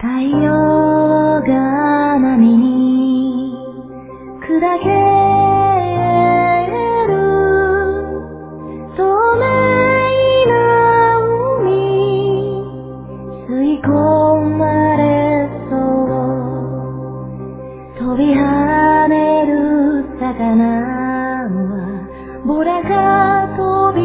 太陽が波に砕ける透明な海吸い込まれそう飛び跳ねる魚はボラが飛び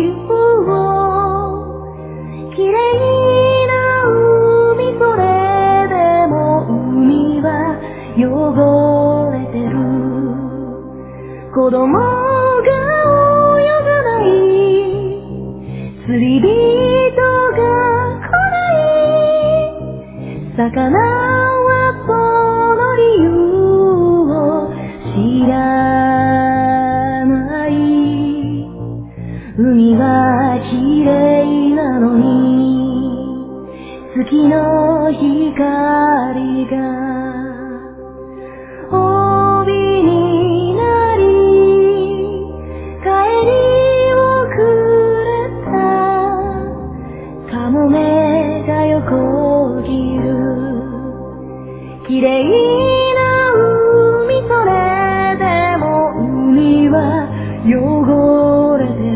綺麗な海それでも海は汚れてる子供が泳がない釣り人が来ない魚はその理由を知らない海は綺麗なのに月の光が帯になり帰りをくれたカモメが横切る綺麗な海それでも海は汚れてる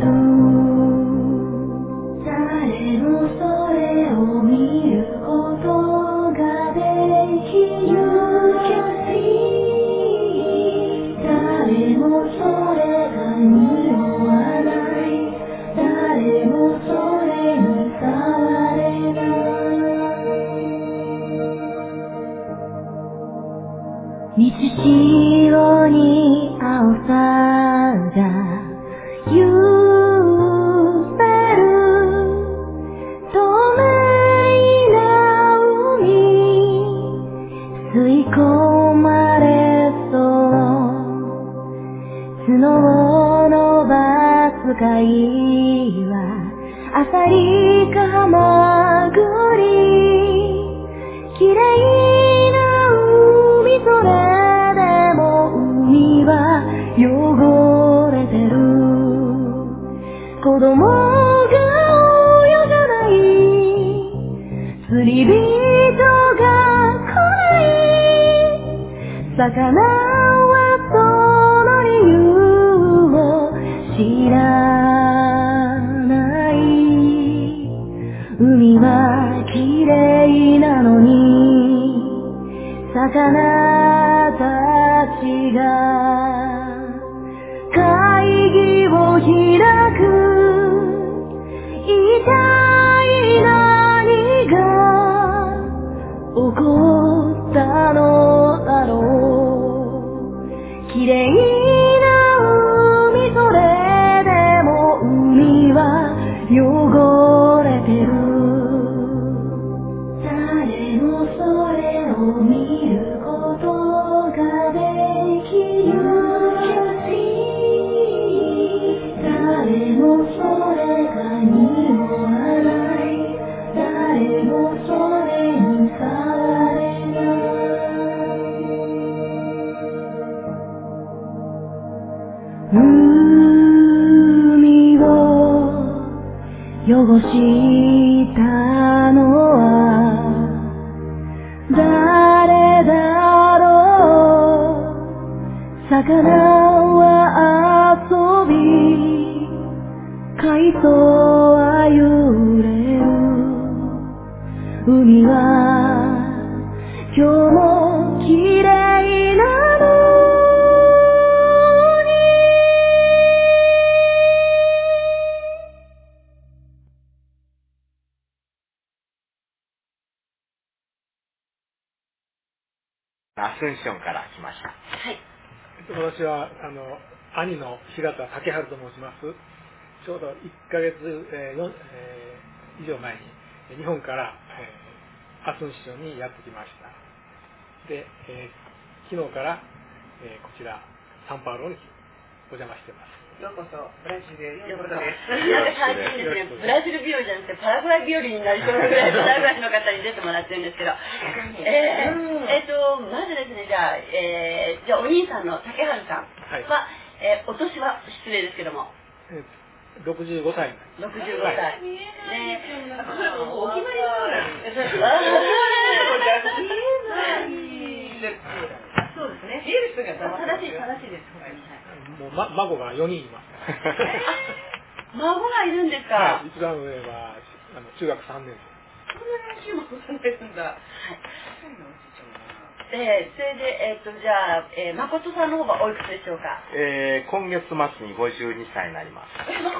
満ち潮に青さが揺せる透明な海吸い込まれそう角を伸ばす貝はアサリかハマグリ綺麗な海それでも海は汚れてる子供が泳がない釣り人が来ない魚はその理由を知らない海は綺麗なのに魚たちが会議を開く一体何が起こったのだろう綺麗な海それでも海は汚れてる誰もそれを見ることができる誰もそれが匂わない誰もそれに触れない海を汚したのは誰だろう魚は遊び海藻は揺れる海は今日も綺麗なのにアスンションから来ました。はい。 私は兄の平田武春と申します。ちょうど1ヶ月、以上前に日本から、アスンションにやってきました。で、昨日から、こちらサンパウロにお邪魔しています。 ようこそブラジルへようこそです。なんか最近ですね、ブラジル日和じゃなくてパラグアイ日和になりそうなぐらいのダイバースの方に出てもらってるんですけど、まずですね、じゃあお兄さんの竹春さんは、お年は失礼ですけども。 65歳。 65歳。ね、お決まりなんです。 孫が4人います。 孫がいるんですか？ はい、一番上は中学3年生。 そんなに大きい孫さんがいるんだ。はい。それで、じゃあ、誠さんの方はおいくつでしょうか？ 今月末に52歳になります。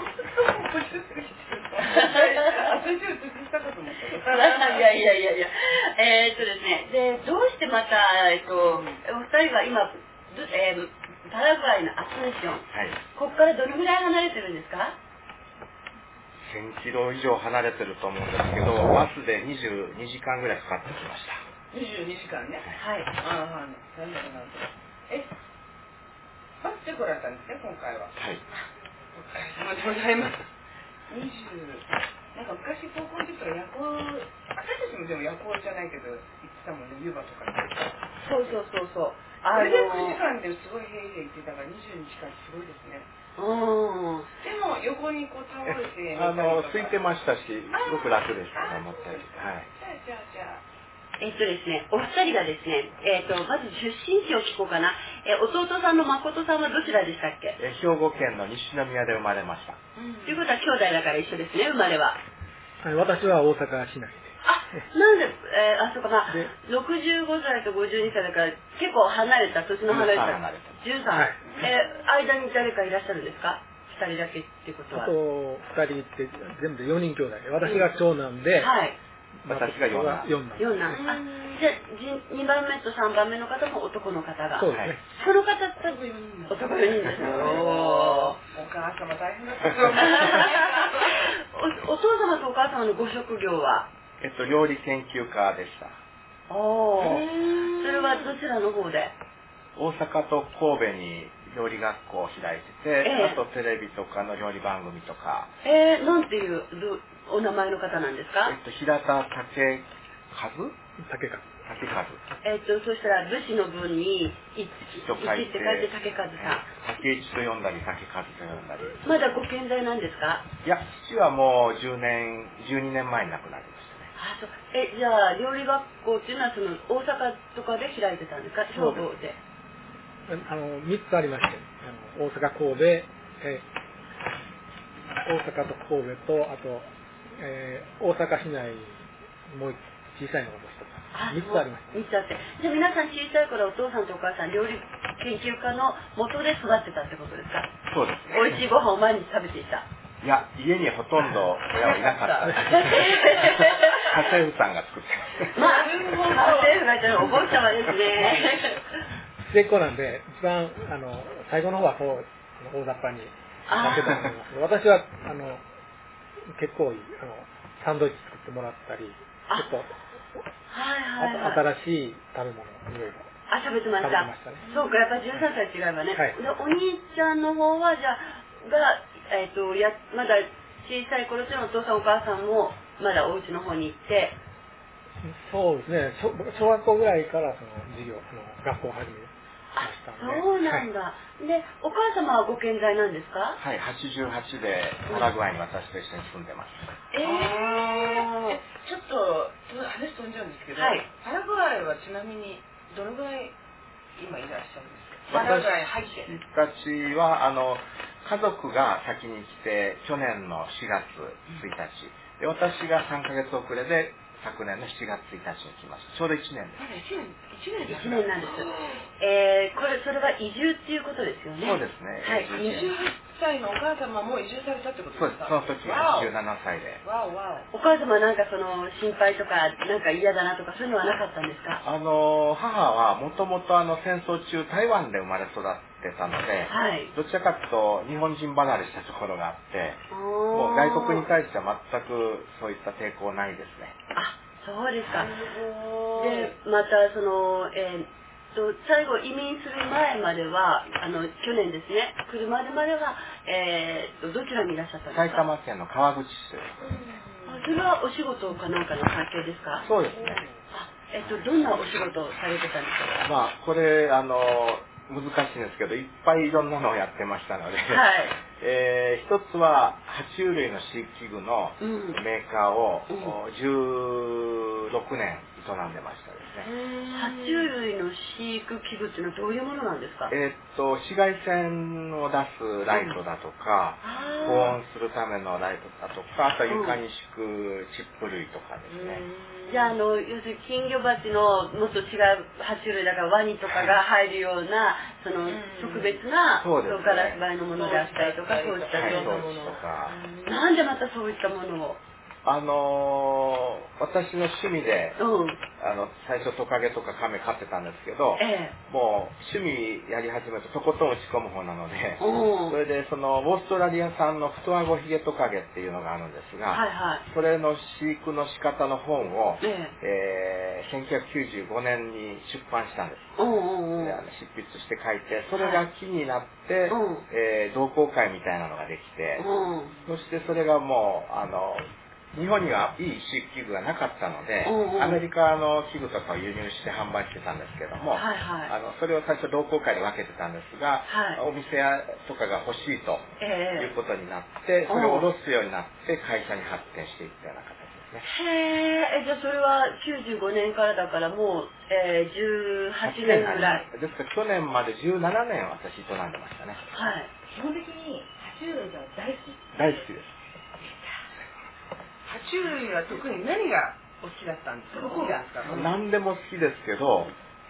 私を尽くしたこともいや。ですね。で、どうしてまた、お二人は今、パラグアイのアスンション。はい。ここからどのぐらい離れてるんですか ？1000キロ以上離れてると思うんですけど、バスで22時間ぐらいかかってきました。 22時間ね。はい。なんだろうな。バスで来られたんですね、今回は。はい。ありがとうございます。なんか昔高校の時とか夜行、私たちもでも夜行じゃないけど、行ってたもんね、湯葉とかね。そう。それで9時間ですごいヘイヘイ行ってたから22時間すごいですね。でも横にこう倒れて空いてましたし、すごく楽でしたね、思ったより。はい。 じゃあ。ですね、お二人がですね、まず出身地を聞こうかな。弟さんの誠さんはどちらでしたっけ？ 兵庫県の西宮で生まれました。 ということは兄弟だから一緒ですね、生まれは。 はい、私は大阪市内で。 なんで、そうか、65歳と52歳だから結構離れた、年の離れた。13。間に誰かいらっしゃるんですか？2人だけってことは。 あと2人って全部で4人兄弟で、私が長男で、 はい。私が四男。 じゃあ2番目と3番目の方も男の方が。 そうですね。 その方多分男4人ですよ。お母様大変だった。お父様とお母様のご職業は？ 料理研究家でした。 それはどちらの方で？ 大阪と神戸に料理学校を開いてて、あとテレビとかの料理番組とか。 なんていうお名前の方なんですか？ 平田武和。 そしたら武士の文に一って書いて武和さん。 竹内と読んだり竹和と読んだり。 まだご健在なんですか？ いや、父はもう12年前に亡くなりましたね。 じゃあ料理学校っていうのはその大阪とかで開いてたんですか？兵庫で。 3つありまして、大阪神戸、大阪と神戸と、あと、大阪市内もう小さいのが1つ3つありました。 3つあって。じゃあ皆さん小さい頃お父さんとお母さん料理研究家の元で育ってたってことですか？ そうですね。 美味しいご飯を毎日食べていた。 いや、家にほとんど親はいなかった。家政婦さんが作ってました。家政婦がいたらお坊ちゃまですね。 末っ子なんで、一番最後の方は大雑把にやってたと思いますけど、私は結構サンドイッチ作ってもらったり、ちょっと新しい食べ物をいろいろ食べてました。そうか、やっぱり13歳違えばね。でお兄ちゃんの方はじゃあまだ小さい頃っていうのはお父さんお母さんもまだお家の方に行って。 そうですね。小学校ぐらいからその授業学校を始めましたので。 そうなんだ。で、お母様はご健在なんですか？ はい、88でパラグアイに私と一緒に住んでます。 ちょっと話飛んじゃうんですけど、パラグアイはちなみにどのぐらい今いらっしゃるんですか？パラグアイ入って。 私は家族が先に来て去年の4月1日で、私が3ヶ月遅れで昨年の7月1日に来ました。ちょうど1年です。 1年なんです。それは移住っていうことですよね。 そうですね。 はい。28歳のお母様も移住されたってことですか？ そうです。その時87歳で。 お母様なんか心配とかなんか嫌だなとかそういうのはなかったんですか？ 母はもともと戦争中台湾で生まれ育ってたので、どちらかというと日本人離れしたところがあって、もう外国に対しては全くそういった抵抗ないですね。 そうですか。で、また最後移民する前までは去年ですね、来るまではどちらにいらっしゃったんですか？ 埼玉県の川口市です。 それはお仕事かなんかの関係ですか？ そうですね。 どんなお仕事をされてたんですか？ これ難しいんですけど、いっぱいいろんなのをやってましたので、一つは爬虫類の飼育器具のメーカーを16年んでましたですね。 爬虫類の飼育器具っていうのはどういうものなんですか？ 紫外線を出すライトだとか、保温するためのライトだとか、あとは床に敷くチップ類とかですね。 じゃあ要するに金魚鉢のもっと違う爬虫類だからワニとかが入るような、その特別なガラス張りのものであったりとか、そういったようなもの。なんでまたそういったものを？ 私の趣味で、最初トカゲとかカメ飼ってたんですけど、もう趣味やり始めるととことん打ち込む方なので、それでそのオーストラリア産の太あごひげトカゲっていうのがあるんですが、それの飼育の仕方の本を、1995年に出版したんです。執筆して書いて、それが気になって、同好会みたいなのができて、そしてそれがもう日本にはいい飼育器具がなかったので、アメリカの器具とかを輸入して販売してたんですけども、それを最初同好会で分けてたんですが、お店とかが欲しいということになって、それを卸すようになって会社に発展していったような形ですね。 じゃあそれは95年からだからもう、18年ぐらい。 ですから去年まで17年私営んでましたね。 基本的に爬虫類が大好き。 大好きです。 爬虫類は特に何がお好きだったんですか？ 何でも好きですけど、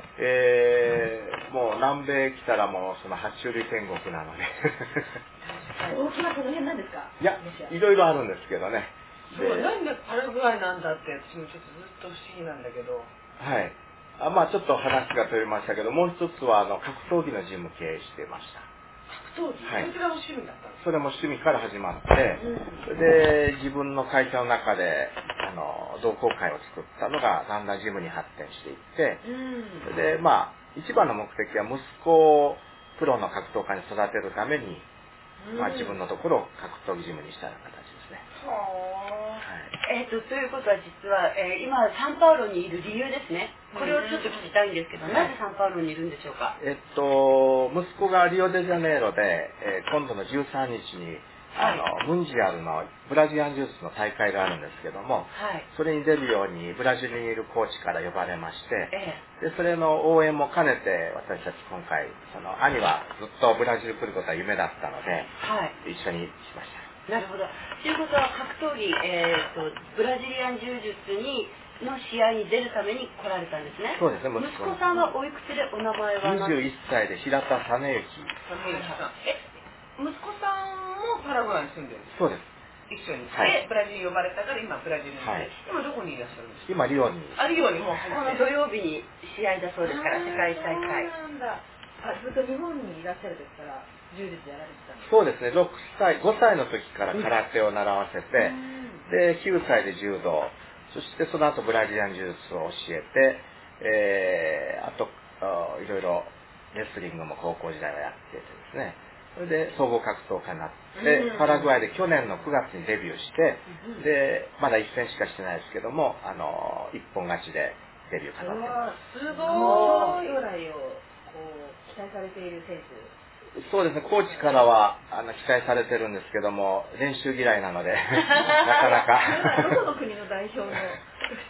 もう南米来たらもうその爬虫類天国なので。 大きなこの辺なんですか？ いや、いろいろあるんですけどね。 なんでパラグアイなんだって私もちょっとずっと不思議なんだけど。 はい。まあちょっと話が飛びましたけど、もう一つは格闘技のジム経営してました。 格闘技？それが趣味だったんですか？ それも趣味から始まって、それで自分の会社の中で同好会を作ったのがだんだんジムに発展していって、それでまあ一番の目的は息子をプロの格闘家に育てるために、まあ自分のところを格闘技ジムにしたような形ですね。 ということは実は、今サンパウロにいる理由ですね。これをちょっと聞きたいんですけど、なぜサンパウロにいるんでしょうか？ 息子がリオデジャネイロで、今度の13日にムンジアルのブラジリアン柔術の大会があるんですけども、それに出るようにブラジルにいるコーチから呼ばれまして、でそれの応援も兼ねて私たち今回兄はずっとブラジル来ることは夢だったので、一緒にしました。 なるほど。ということは格闘技、ブラジリアン柔術の試合に出るために来られたんですね。 そうですね。 息子さんはおいくつでお名前は 21歳で平田実之。 息子さんもパラグアイに住んでるんですか？ そうです。 一緒に。で、ブラジルに呼ばれたから今ブラジルにいて、今どこにいらっしゃるんですか？ 今リオに。 リオにもうこの土曜日に試合だそうですから世界大会。 そうなんだ。ずっと日本にいらっしゃる時から柔術やられてたんですか？ そうですね。5歳の時から空手を習わせて、で9歳で柔道、そしてその後ブラジリアン柔術を教えて、あといろいろレスリングも高校時代はやっててですね。それで総合格闘家になって、パラグアイで去年の9月にデビューして、でまだ1戦しかしてないですけども、一本勝ちでデビュー飾ってます。 すごい。将来を期待されている選手。 そうですね。コーチからは期待されてるんですけども、練習嫌いなのでなかなか。 どこの国の代表のとして。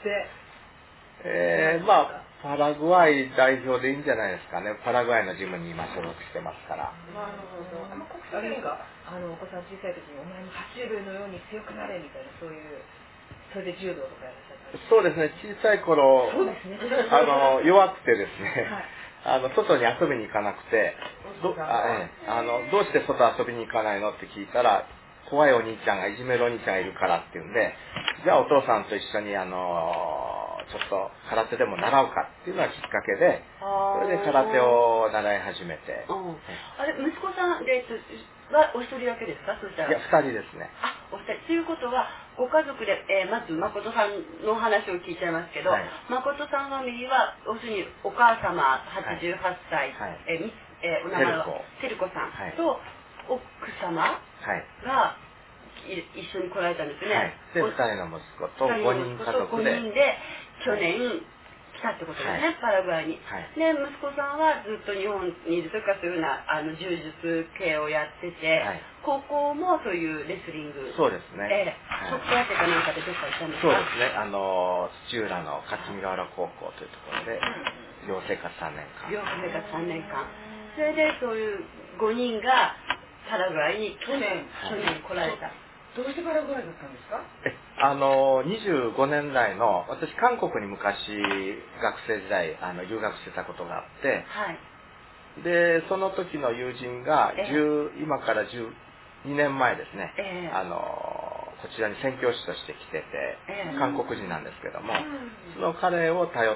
まあ。パラグアイ代表でいいんじゃないですかね。パラグアイのジムに今所属してますから。 なるほど。国際がお子さん小さい時にお前も爬虫類のように強くなれみたいなそういうそれで柔道とかやらっしゃった。 そうですね。小さい頃弱くてですね。外に遊びに行かなくて、どうして外遊びに行かないのって聞いたら、怖いお兄ちゃんがいじめるお兄ちゃんがいるからっていうんで、じゃあお父さんと一緒にちょっと空手でも習うかっていうのがきっかけで、それで空手を習い始めて。 あれ、息子さんはお一人だけですか？そうしたら。 いや、2人ですね。 お二人。ということは、ご家族で、まず誠さんの話を聞いちゃいますけど、誠さんの右は、要するにお母様88歳、お名前は照子さんと奥様が一緒に来られたんですね。 で、2人の息子と5人家族で。 5人で去年来たってことですね、パラグアイに。で、息子さんはずっと日本にいるとかそういうような柔術系をやってて、高校もそういうレスリング。 そうですね。 特攻やってかなんかでどっか行ったんですか？ そうですね。土浦の霞ヶ浦高校というところで、寮生活3年間。 寮生活3年間。それでそういう5人がパラグアイに去年来られた。 どうしてパラグアイだったんですか ？25年代の、私韓国に昔学生時代留学してたことがあって、で、その時の友人が今から12年前ですね、こちらに宣教師として来てて、韓国人なんですけども、その彼を頼って、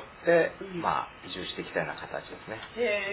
移住してきたような形ですね。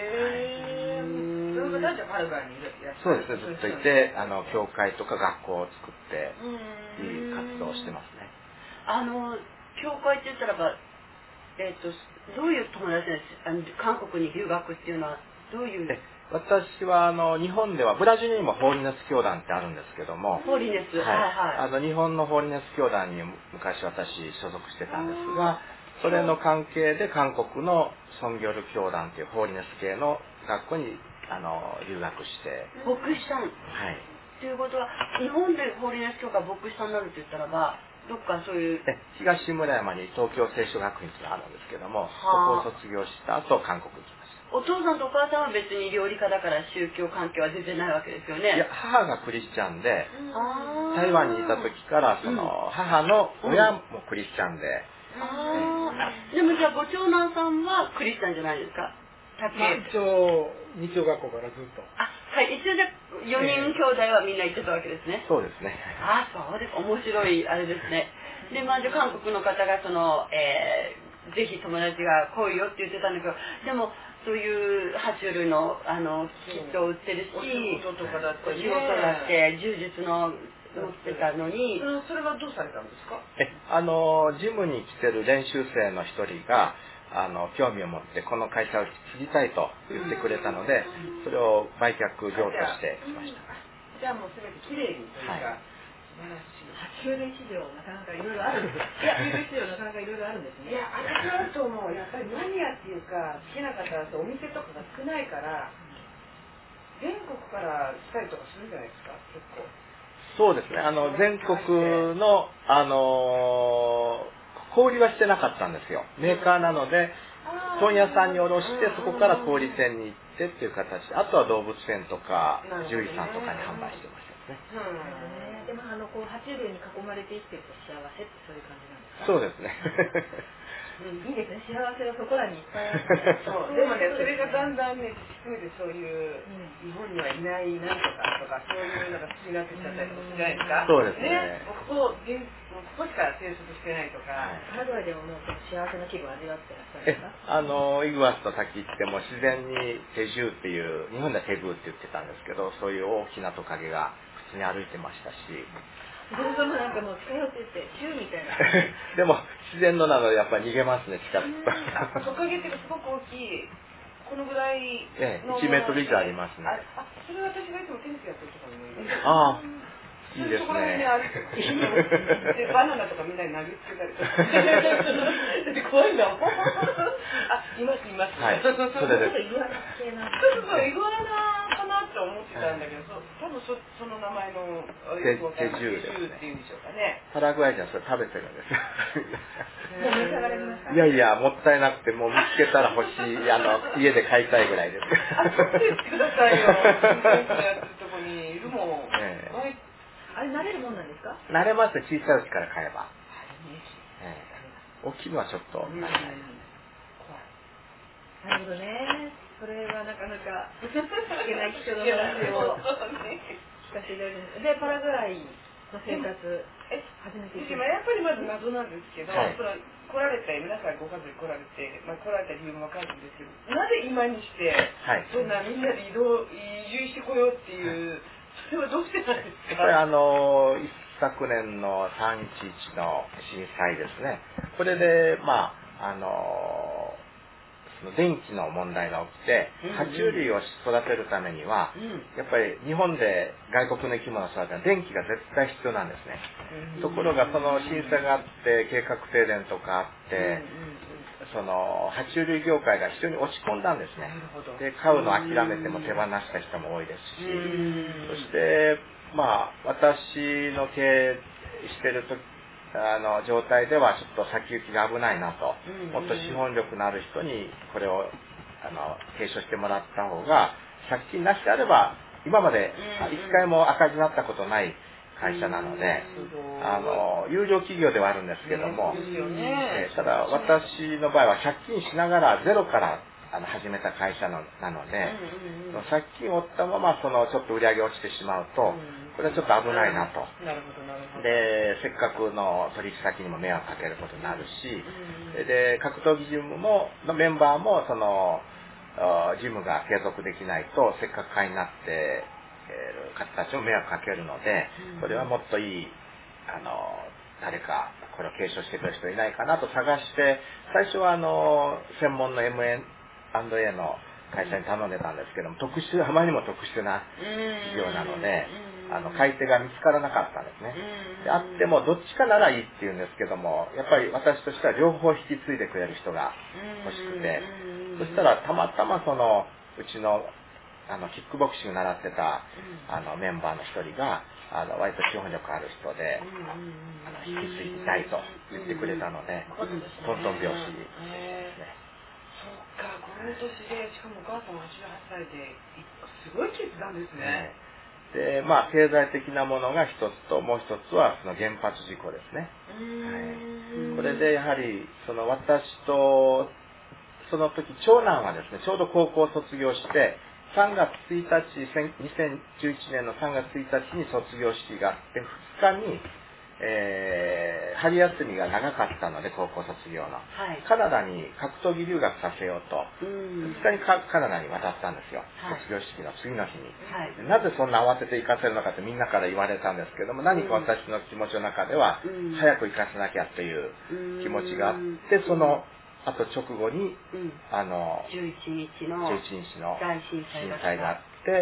その方じゃパラグアイにいるやつ？ そうですね、ずっといて、教会とか学校を作って、いい活動をしてますね。 教会って言ったらば、どういう友達です？韓国に留学っていうのは、どういう？ 私は日本ではブラジルにもホーリネス教団ってあるんですけども、 ホーリネス、 日本のホーリネス教団に昔私所属してたんですが、それの関係で韓国のソンギョル教団っていうホーリネス系の学校に留学して。 牧師さん。ということは日本でホーリネス教が牧師さんになるって言ったらば、どっかそういう東村山に東京聖書学院があるんですけども、そこを卒業した後韓国に来ました。 お父さんとお母さんは別に料理家だから宗教関係は全然ないわけですよね。 いや、母がクリスチャンで、台湾にいた時からその母の親もクリスチャンで。 でもじゃあご長男さんはクリスチャンじゃないですか？ 一応日曜学校からずっと。 一応じゃ4人兄弟はみんな行ってたわけですね。 そうですね。 そうです。面白いあれですね。で、じゃあ韓国の方がぜひ友達が来いよって言ってたんだけど、でもそういう爬虫類のキットを売ってるし、 仕事とかだって柔術の持ってたのに、 それはどうされたんですか？ ジムに来てる練習生の一人が興味を持ってこの会社を継ぎたいと言ってくれたので、それを売却業としてきました。 じゃあもうすべてきれいにというか、 爬虫類市場なかなかいろいろあるんです。爬虫類市場なかなかいろいろあるんですね。 いや、あると思う。やっぱりマニアっていうか、好きな方だとお店とかが少ないから、全国から来たりとかするんじゃないですか、結構。 そうですね。全国の小売りはしてなかったんですよ。メーカーなので、問屋さんに卸して、そこから小売店に行ってっていう形で、あとは動物園とか獣医さんとかに販売してましたね。 でも爬虫類に囲まれて生きてると幸せってそういう感じなんですか？ そうですね。 いいですね、幸せはそこらにいっぱいある。 でもね、それがだんだんね、実でそういう日本にはいないなんとかとか、そういうのが好きになってきちゃったりとかするじゃないですか。 そうですね。 ここしか生息してないとか。 パラグアイでも幸せな気分を味わってらっしゃるんですか？ イグアスと滝行っても自然にテジューっていう、日本ではテグーって言ってたんですけど、そういう大きなトカゲが普通に歩いてましたし。 どうぞもなんかもう近寄ってってシューみたいな。 でも自然のなのでやっぱり逃げますね、近く。 トカゲってすごく大きい。このぐらいの。 1メートル以上ありますね。 それ私がいつもテニスやってるところにもいる。 いいですね。 でバナナとかみんなに投げつけたりとか。で怖いんだもん。いますいます。 はい。それで。 イグアナ系なんです。イグアナかなって思ってたんだけど、多分その名前のテジューですね。 っていうんでしょうかね。 パラグアイ人はそれ食べてるんですよ。 もう召し上がりました。 いやいや、もったいなくて、もう見つけたら欲しい、家で買いたいぐらいです。 取ってきてくださいよ。やってるとこにいるもん。 あれ慣れるもんなんですか？ 慣れますね、小さいうちから買えば。大きいのはちょっと慣れない。 なるほどね。それはなかなか聞けない人の話を聞かせていただいて、でパラグアイの生活初めて聞いて、 やっぱりまず謎なんですけど、来られて皆さんご家族来られて、来られた理由もわかるんですけど、なぜ今にしてそんなみんなで移住してこようっていう。それはどうしてなんですか？ 一昨年の3.11の震災ですね。これで、その電気の問題が起きて、爬虫類を育てるためには、やっぱり日本で外国の生き物を育てるのは電気が絶対必要なんですね。ところがその震災があって、計画停電とかあって、 その爬虫類業界が非常に落ち込んだんですね。で、飼うの諦めても手放した人も多いですし、そしてまあ私の経営してる状態ではちょっと先行きが危ないなと、もっと資本力のある人にこれを継承してもらった方が、借金なしであれば今まで一回も赤字になったことない会社なので、有料企業ではあるんですけども、ただ私の場合は借金しながらゼロから始めた会社なので、借金を負ったままちょっと売り上げ落ちてしまうと、これはちょっと危ないなと。で、せっかくの取引先にも迷惑かけることになるし、で、格闘技ジムのメンバーもジムが継続できないと、せっかく会員になっている方たちも迷惑かけるので、これはもっといい誰かこれを継承してくれる人いないかなと探して、最初は専門の M&A の会社に頼んでたんですけども、あまりにも特殊な事業なので、買い手が見つからなかったんですね。で、あってもどっちかならいいっていうんですけども、やっぱり私としては両方引き継いでくれる人が欲しくて、そしたらたまたまうちのキックボクシング習ってたメンバーの一人が割と資本力ある人で、引き継ぎたいと言ってくれたので、トントン拍子ですね。 そっか、この年で、しかもお母さんも88歳で、すごい決断ですね。 で、まあ、経済的なものが一つと、もう一つはその原発事故ですね。これでやはり、私と、その時、長男はですね、ちょうど高校を卒業して、3月1日、2011年の3月1日に卒業式があって、2日に、春休みが長かったので、高校卒業の。カナダに格闘技留学させようと、2日にカナダに渡ったんですよ。卒業式の次の日に。なぜそんな慌てて行かせるのかってみんなから言われたんですけども、何か私の気持ちの中では、早く行かせなきゃという気持ちがあって、あと直後に、 11日の大震災があって、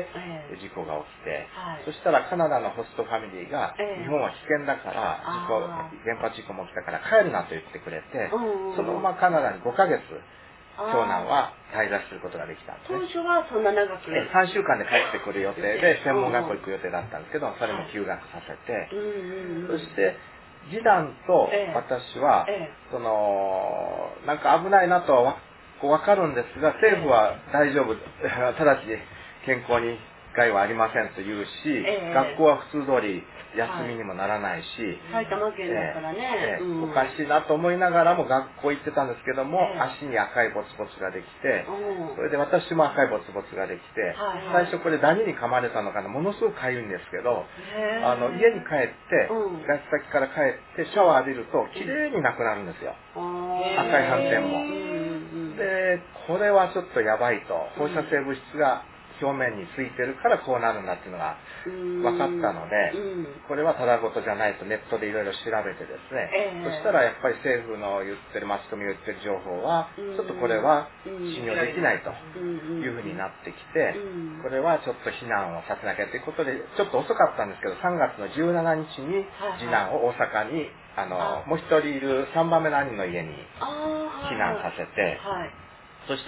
事故が起きて、そしたらカナダのホストファミリーが、日本は危険だから、原発事故も起きたから帰るなと言ってくれて、そのままカナダに5ヶ月、長男は滞在することができたんですね。 当初はそんな長く 3週間で帰ってくる予定で、専門学校行く予定だったんですけど、それも休学させて、そして、次男と私は、なんか危ないなとは分かるんですが、政府は大丈夫、直ちに健康に害はありませんと言うし、学校は普通通り休みにもならないし、 埼玉県だからね、 おかしいなと思いながらも学校行ってたんですけども、足に赤いボツボツができて、それで私も赤いボツボツができて、最初これダニに噛まれたのかな、ものすごく痒いんですけど、家に帰って、外出先から帰ってシャワー浴びるときれいになくなるんですよ。赤い斑点も。で、これはちょっとやばいと、放射性物質が表面についてるからこうなるんだっていうのが分かったので、これはただごとじゃないとネットでいろいろ調べてですね、そしたらやっぱり政府の言ってる、マスコミが言ってる情報は、ちょっとこれは信用できないというふうになってきて、これはちょっと避難をさせなきゃということで、ちょっと遅かったんですけど、3月の17日に次男を大阪に、もう一人いる3番目の兄の家に避難させて、そして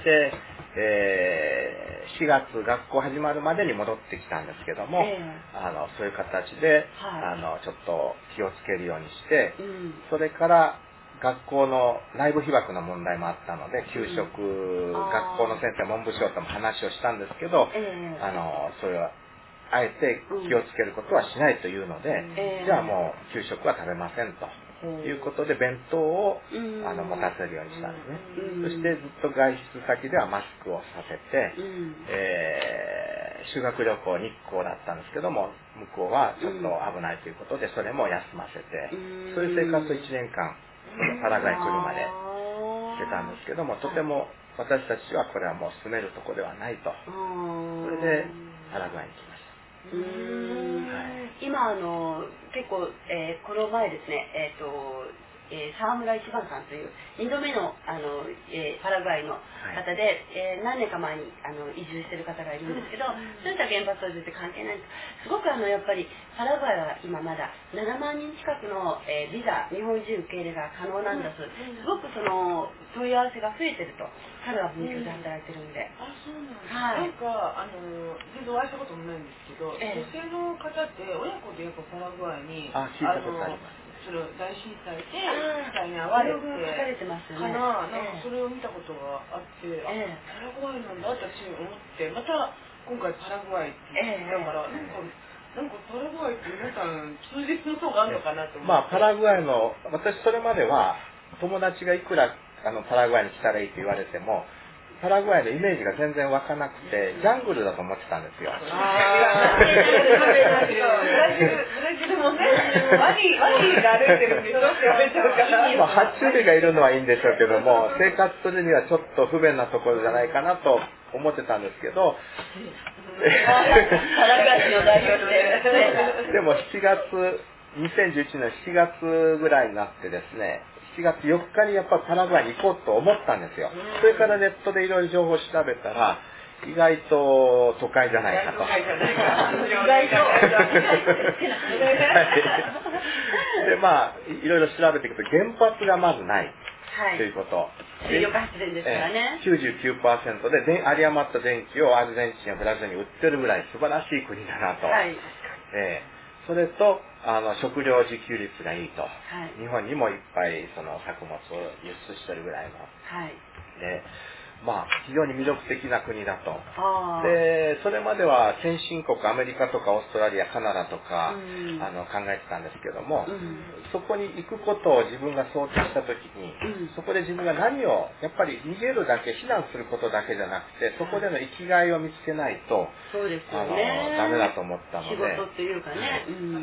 、4月学校始まるまでに戻ってきたんですけども、そういう形で、ちょっと気をつけるようにして、それから学校の内部被爆の問題もあったので、給食、学校の先生、文部省とも話をしたんですけど、それはあえて気をつけることはしないというので、じゃあもう給食は食べませんと。いうことで弁当を持たせるようにしたんですね。そしてずっと外出先ではマスクをさせて、修学旅行日光だったんですけども、向こうはちょっと危ないということでそれも休ませて、そういう生活を1年間パラグアイ来るまでしてたんですけども、とても私たちはこれはもう住めるとこではないと。それでパラグアイに来ました。 今結構、この前ですね、 沢村一番さんという2度目の、パラグアイの方で、何年か前に移住してる方がいるんですけど、そういった原発と全然関係ないんです。すごくやっぱりパラグアイは今まだ7万人近くの、ビザ日本人受け入れが可能なんです。すごくその問い合わせが増えてると。彼は文教で働いてるんで。 あ、そうなんです。なんか全然お会いしたこともないんですけど、女性の方って親子でやっぱパラグアイに聞いたことあります。 それ大震災で被災に遭われて書かれてますよね。 なんかそれを見たことがあって、パラグアイなんだって私思って、また今回パラグアイって言ったから、なんかパラグアイって皆さん通じることがあるのかなと思って。 まあパラグアイの私それまでは友達がいくらパラグアイに来たらいいと言われても。パラグアイのイメージが全然湧かなくて、ジャングルだと思ってたんですよ。ブラジルもね、ワニが歩いてるんでしょって言われちゃうから。 爬虫類がいるのはいいんでしょうけども、生活するにはちょっと不便なところじゃないかなと思ってたんですけど、 パラグアイの代表で。 でも2011年7月ぐらいになってですね、7月4日にやっぱりパラグアイに行こうと思ったんですよ。それからネットでいろいろ情報を調べたら、意外と都会じゃないかと。で、まあ、いろいろ調べていくと原発がまずないということ。 水力発電ですからね。 99% で有り余った電気をアルゼンチンやブラジルに売ってるぐらい素晴らしい国だなと。それと食料自給率がいいと、日本にもいっぱいその作物を輸出してるぐらいの、でまあ非常に魅力的な国だと。でそれまでは先進国アメリカとかオーストラリアカナダとか、考えてたんですけども、そこに行くことを自分が想定した時に、そこで自分が何をやっぱり逃げるだけ避難することだけじゃなくて、そこでの生きがいを見つけないと、ダメだと思ったので、 仕事っていうかね、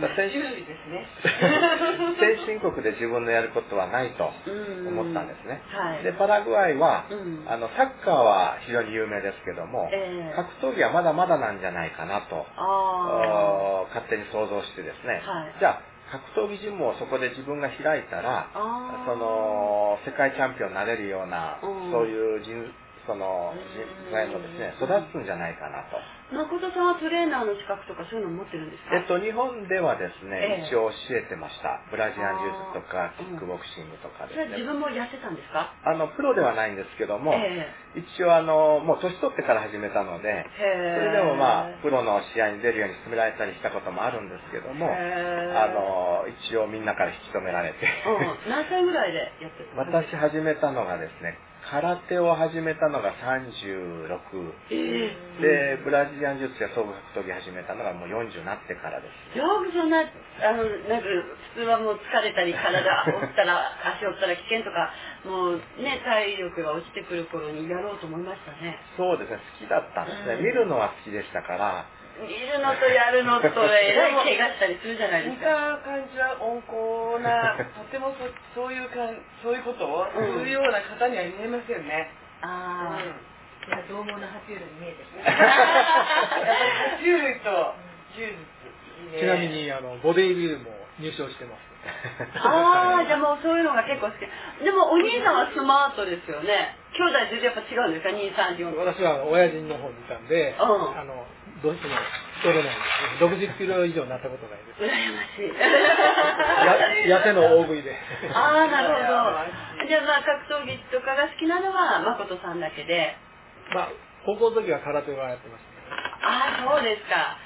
先進国で自分のやることはないと思ったんですね。でパラグアイは、サッカーは非常に有名ですけども、格闘技はまだまだなんじゃないかなと勝手に想像してですね、じゃあ格闘技ジムをそこで自分が開いたら、その世界チャンピオンになれるような、そういう人材もですね、育つんじゃないかなと。 誠さんはトレーナーの資格とかそういうのを持ってるんですか？ 日本ではですね、一応教えてました。ブラジリアン柔術とかキックボクシングとかですね。 自分もやってたんですか？ プロではないんですけども、一応もう年取ってから始めたので、それでもまあプロの試合に出るように勧められたりしたこともあるんですけども、一応みんなから引き止められて。 何歳ぐらいでやってた？ 私始めたのがですね、空手を始めたのが36、でブラジリアン柔術や総合格闘技始めたのがもう40になってからです。 よくそんななんか普通はもう疲れたり体折ったら足折ったら危険とかもうね体力が落ちてくる頃にやろうと思いましたね。 そうですね、好きだったんですね。見るのは好きでしたから。 見るのとやるのとえらい怪我したりするじゃないですか。 見た感じは温厚な、とてもそういうことをするような方には見えますよね。 いや、獰猛な爬虫類に見えてる。 爬虫類と柔術。 ちなみにボディビルも入賞してます。 じゃあもうそういうのが結構好き。でもお兄さんはスマートですよね。兄弟全然やっぱ違うんですか？2、3、4。 私は親父の方にいたんで、どうしても太れないんですね。60キロ以上になったことないです。 羨ましい。 痩せの大食いで。 なるほど。じゃあまあ格闘技とかが好きなのは誠さんだけで。 まあ高校の時は空手はやってましたね。 そうですか。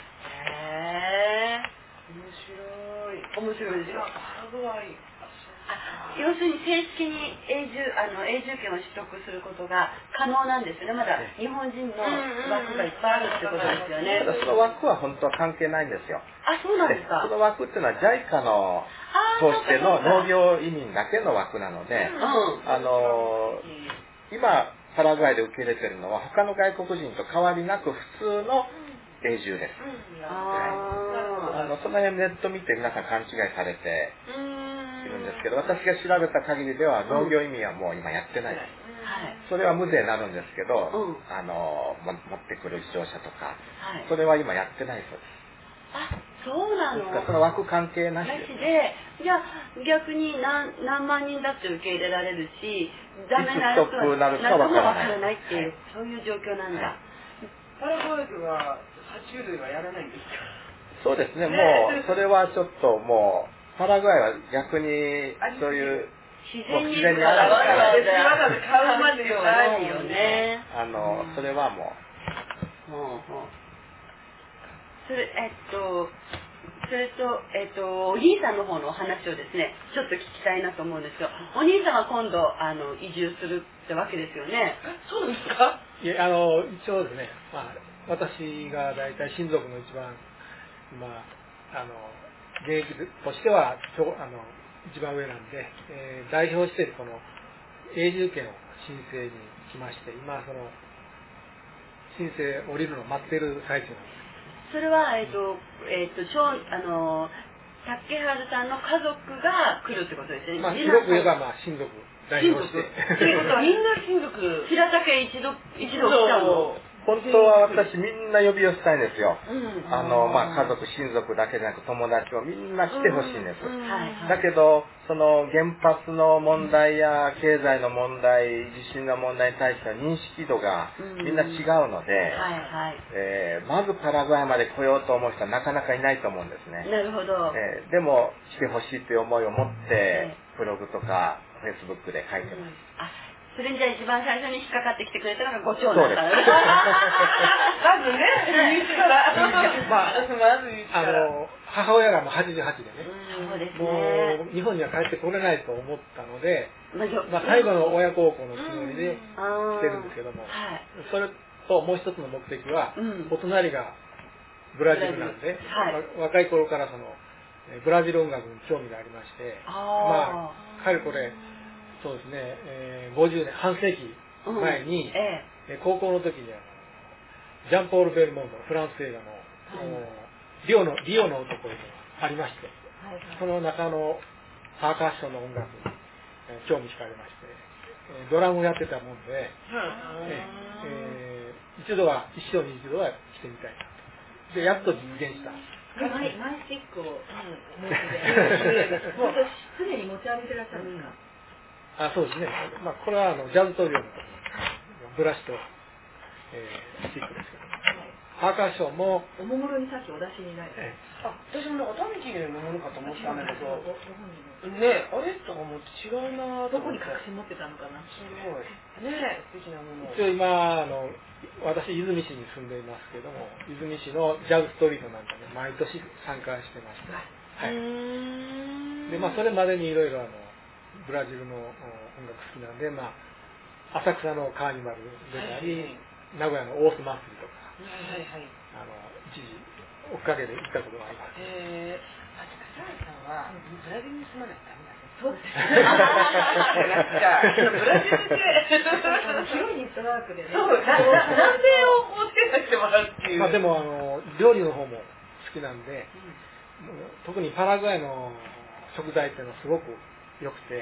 面白いですよ。要するに正式に永住権を取得することが可能なんですよね。まだ日本人の枠がいっぱいあるってことですよね。 ただその枠は本当は関係ないんですよ。 そうなんですか。 その枠っていうのは JICA の通しての農業移民だけの枠なので、今パラグアイで受け入れてるのは他の外国人と変わりなく普通の永住です。その辺ネット見て皆さん勘違いされているんですけど、私が調べた限りでは農業移民はもう今やってないです。それは無税になるんですけど、持ってくる自動車とか、それは今やってないそうです。 そうなの。 その枠関係なしで、じゃあ逆に何万人だって受け入れられるし、ダメな人はなるかもわからないっていう、そういう状況なんだ。 パラグアイでは爬虫類はやらないんですか？ そうですね、もうそれはちょっともうパラグアイは逆にそういう自然にわざわざ買うまではないよね。 それはもう。 それとお兄さんの方のお話をですね、ちょっと聞きたいなと思うんですけど、お兄さんは今度移住するってわけですよね。 そうですか？ いや一応ですね、私が大体親族の一番現役としては一番上なんで、代表してこの永住権を申請に来まして、今その申請降りるのを待っている最中なんです。 それは竹春さんの家族が来るってことですね。 広く言えば親族代表して。 ということはみんな親族。 平竹一度来たの。 本当は私みんな呼び寄せたいんですよ。家族、親族だけじゃなく友達をみんな来てほしいんです。だけど、その原発の問題や経済の問題、地震の問題に対しては認識度がみんな違うので、まずパラグアイまで来ようと思う人はなかなかいないと思うんですね。 なるほど。 でも来てほしいという思いを持って、ブログとかフェイスブックで書いてます。 それにじゃあ一番最初に引っかかってきてくれたのがご長男だから。 まずね、言うからまず言うから。 母親がもう88でね、 そうですね、 もう日本には帰ってこれないと思ったので、最後の親孝行のつもりで来てるんですけども、それともう一つの目的は、お隣がブラジルなんで、若い頃からそのブラジル音楽に興味がありまして、かれこれそうですね、50年、半世紀前に、高校の時にジャンポール・ベルモンドのフランス映画の、リオの男というのがありまして、その中のパーカッションの音楽に興味惹かれまして、ドラムをやってたもんで、一生に一度は来てみたいなと。で、やっと実現した。 マイスティックを持って常に持ち歩いてらっしゃるんですか？ そうですね。これはジャズトリオのブラシと、スティックですけど、パーカッションもおもむろにさっきお出しになり私もタヌキのものかと思ったんだけどね、あれとか思って違うな。 どこに隠し持ってたのかな。 すごいね、素敵なもの。 一応今私出水市に住んでいますけども、出水市のジャズストリートなんかね、毎年参加してました。でそれまでにいろいろブラジルの音楽好きなんで、浅草のカーニバル出たり、名古屋の大須祭りとか、一時追っかけで行ったことがあります。 笠原さんはブラジルに住まないとダメだね。 そうです。 ブラジルで広いネットワークでね。 南米をこう手出してもらうっていう。 でも料理の方も好きなんで、特にパラグアイの食材っていうのはすごく良くて、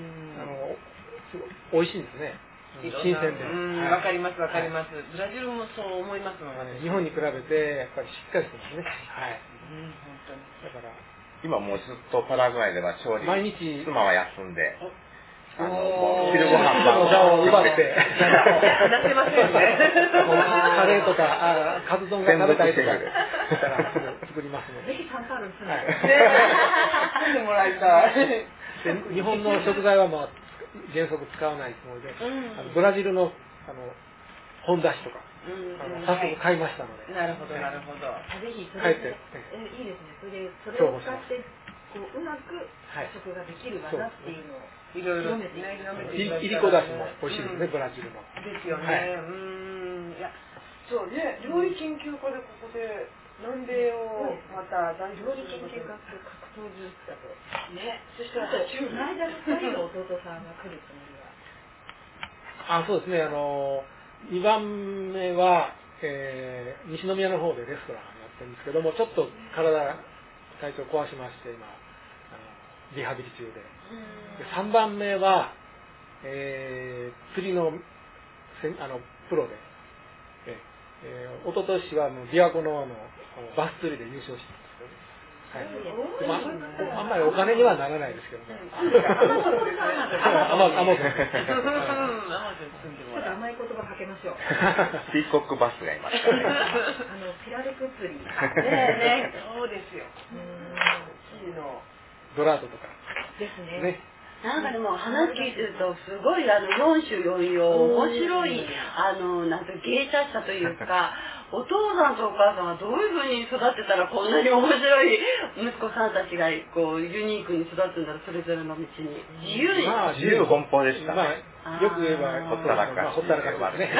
美味しいんですね。新鮮で。 わかりますわかります。ブラジルもそう思いますの日本に比べてやっぱりしっかりしてますね。 本当に。 だから今もうずっとパラグアイでは調理、 毎日妻は休んで、 もう昼ご飯の座を奪って話せませんね。 カレーとかカツ丼が食べたいとかしたら作りますので。 ぜひサンパウロに住んでもらいたい。 日本の食材は原則使わないつもりで、ブラジルの本だしとか早速買いましたので。 なるほどなるほど。 ぜひそれでいいですね。それを使ってうまく食ができるかなっていうのをいろいろ広めていりこだしも美味しいですね、ブラジルの。 ですよね。いやそうね、料理研究家でここで南米をまた料理研究家と格闘技だとね。そしたらこの間の2人の弟さんが来るつもりは。 そうですね。2番目は、西宮の方でレストランやってるんですけども、ちょっと体調壊しまして今リハビリ中で。3番目は、釣りのプロで、一昨年は琵琶湖のバス釣りで優勝したんですよね。 あんまりお金にはならないですけどね。 アマゾン住んでもらう。 甘い言葉かけましょう。 ピーコックバスがいましたね。 ピラルク釣り。 ね、そうですよ。 ドラートとか。 ですね。 なんかでも話聞いてるとすごい4種4様面白いなんか芸達者というかお父さんとお母さんはどういうふうに育てたらこんなに面白い息子さんたちがこうユニークに育つんだろうそれぞれの道に自由に自由奔放でしたね。 よく言えばほったらかしでで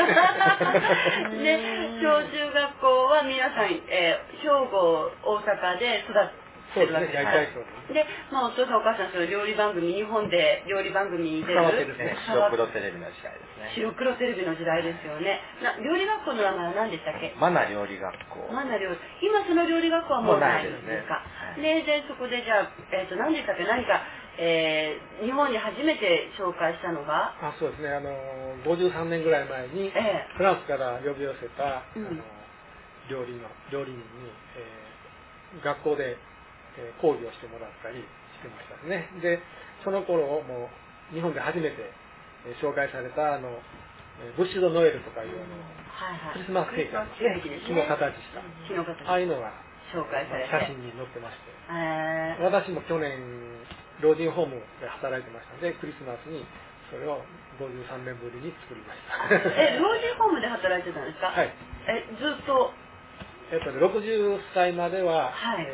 小中学校は皆さん兵庫大阪で育ってそうですね、大体そうで、まあお父さんお母さんその料理番組日本で料理番組に出る白黒テレビの時代ですね。 白黒テレビの時代ですよね。料理学校の名前は何でしたっけ？ マナ料理学校。 マナ料理。今その料理学校はもうないんですか？でそこでじゃあ何でしたっけ？何か日本に初めて紹介したのがそうですね。53年ぐらい前にフランスから呼び寄せた料理人に学校で講義をしてもらったりしてましたね。で、その頃もう日本で初めて紹介されたブッシュドノエルとかいうクリスマスケーキなんですね。木の形したああいうのが紹介されて写真に載ってまして、私も去年老人ホームで働いてましたのでクリスマスにそれを53年ぶりに作りました。 老人ホームで働いてたんですか？ はい。 ずっと 60歳までは、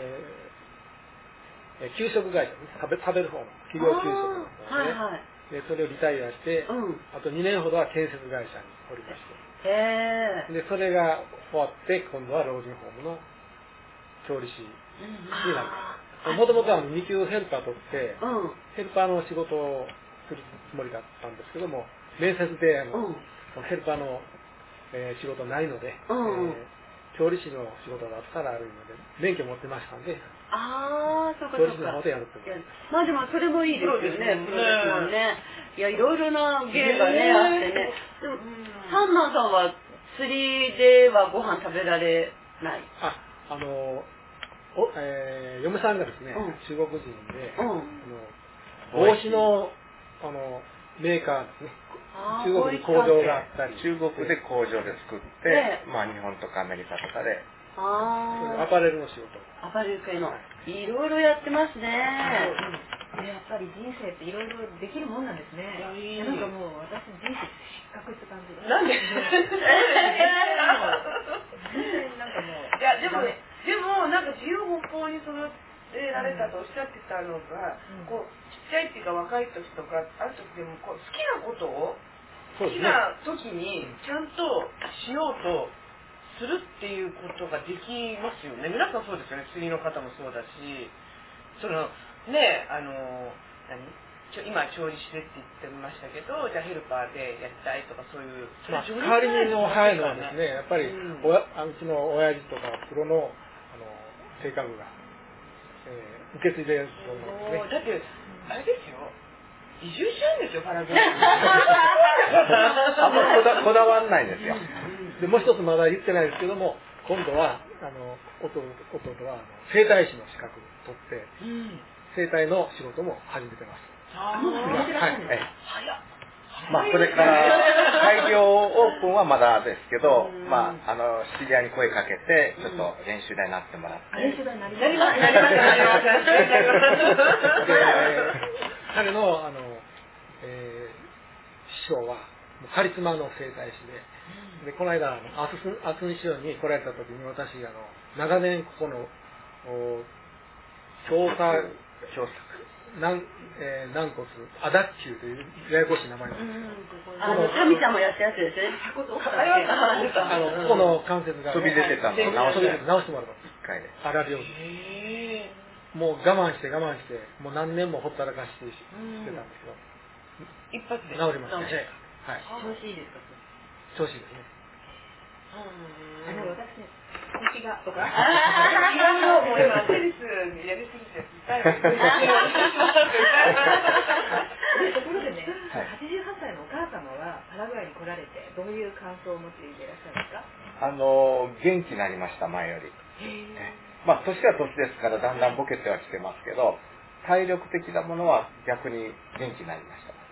給食会社です。食べる方の企業給食の方で、それをリタイアして、あと2年ほどは建設会社におりまして、でそれが終わって今度は老人ホームの調理師になります。もともとは2級ヘルパー取って、ヘルパーの仕事をするつもりだったんですけども、面接でヘルパーの、仕事ないので、調理師の仕事があったらあるので免許持ってましたんで、 そうか調理師の方でやると。 まあでもそれもいいですよね。プロですもんね。いやいろいろな芸がねあってね。でもサンマンさんは釣りではご飯食べられない？ 嫁さんがですね、中国人で帽子のメーカーですね。中国に工場があったり、 中国で工場で作って、まあ日本とかアメリカとかでアパレルの仕事。 アパレル系のいろいろやってますね。 やっぱり人生っていろいろできるもんなんですね。なんかもう私人生失格って感じ。 なんで？ なんかもういやでもなんか自由奔放に育てられたとおっしゃってたのが、こうちっちゃいっていうか若い時とかある時でもこう好きなことを好きな時にちゃんとしようとするっていうことができますよね。皆さんそうですよね。釣りの方もそうだし、そのね今調理してって言ってましたけど、じゃあヘルパーでやりたいとかそういう。 代わりに早いのはですね、やっぱりうちの親父とかプロの性格が受け継いでると思うんですね。 だってあれですよ。移住しちゃうんですよ、パラグアイ。 あんまこだわんないんですよ。 でもう一つまだ言ってないですけども、今度は弟は整体師の資格を取って、整体の仕事も始めてます。 まあこれから開業オープンはまだですけど、まあ知り合いに声かけてちょっと練習台になってもらって。 練習台になります。 彼の師匠はカリスマの整体師で、この間アスニシオに来られた時に私長年ここの軟骨アダッキューというややこしい名前なんですけど、 神様やったやつですね。 ここの関節が飛び出てたのを直してもらった 1回で荒療治。もう我慢してもう何年もほったらかしてたんですけど、 一発で治りましたね。 調子いいですか？ 調子いいですね。 私ね、腰がとか。 もう今テニスやりすぎて痛い。ところでね、88歳のお母様はパラグアイに来られてどういう感想を持っていらっしゃるんですか？ 元気になりました前より。 まあ年は年ですからだんだんボケてはきてますけど、体力的なものは逆に元気になりましたね。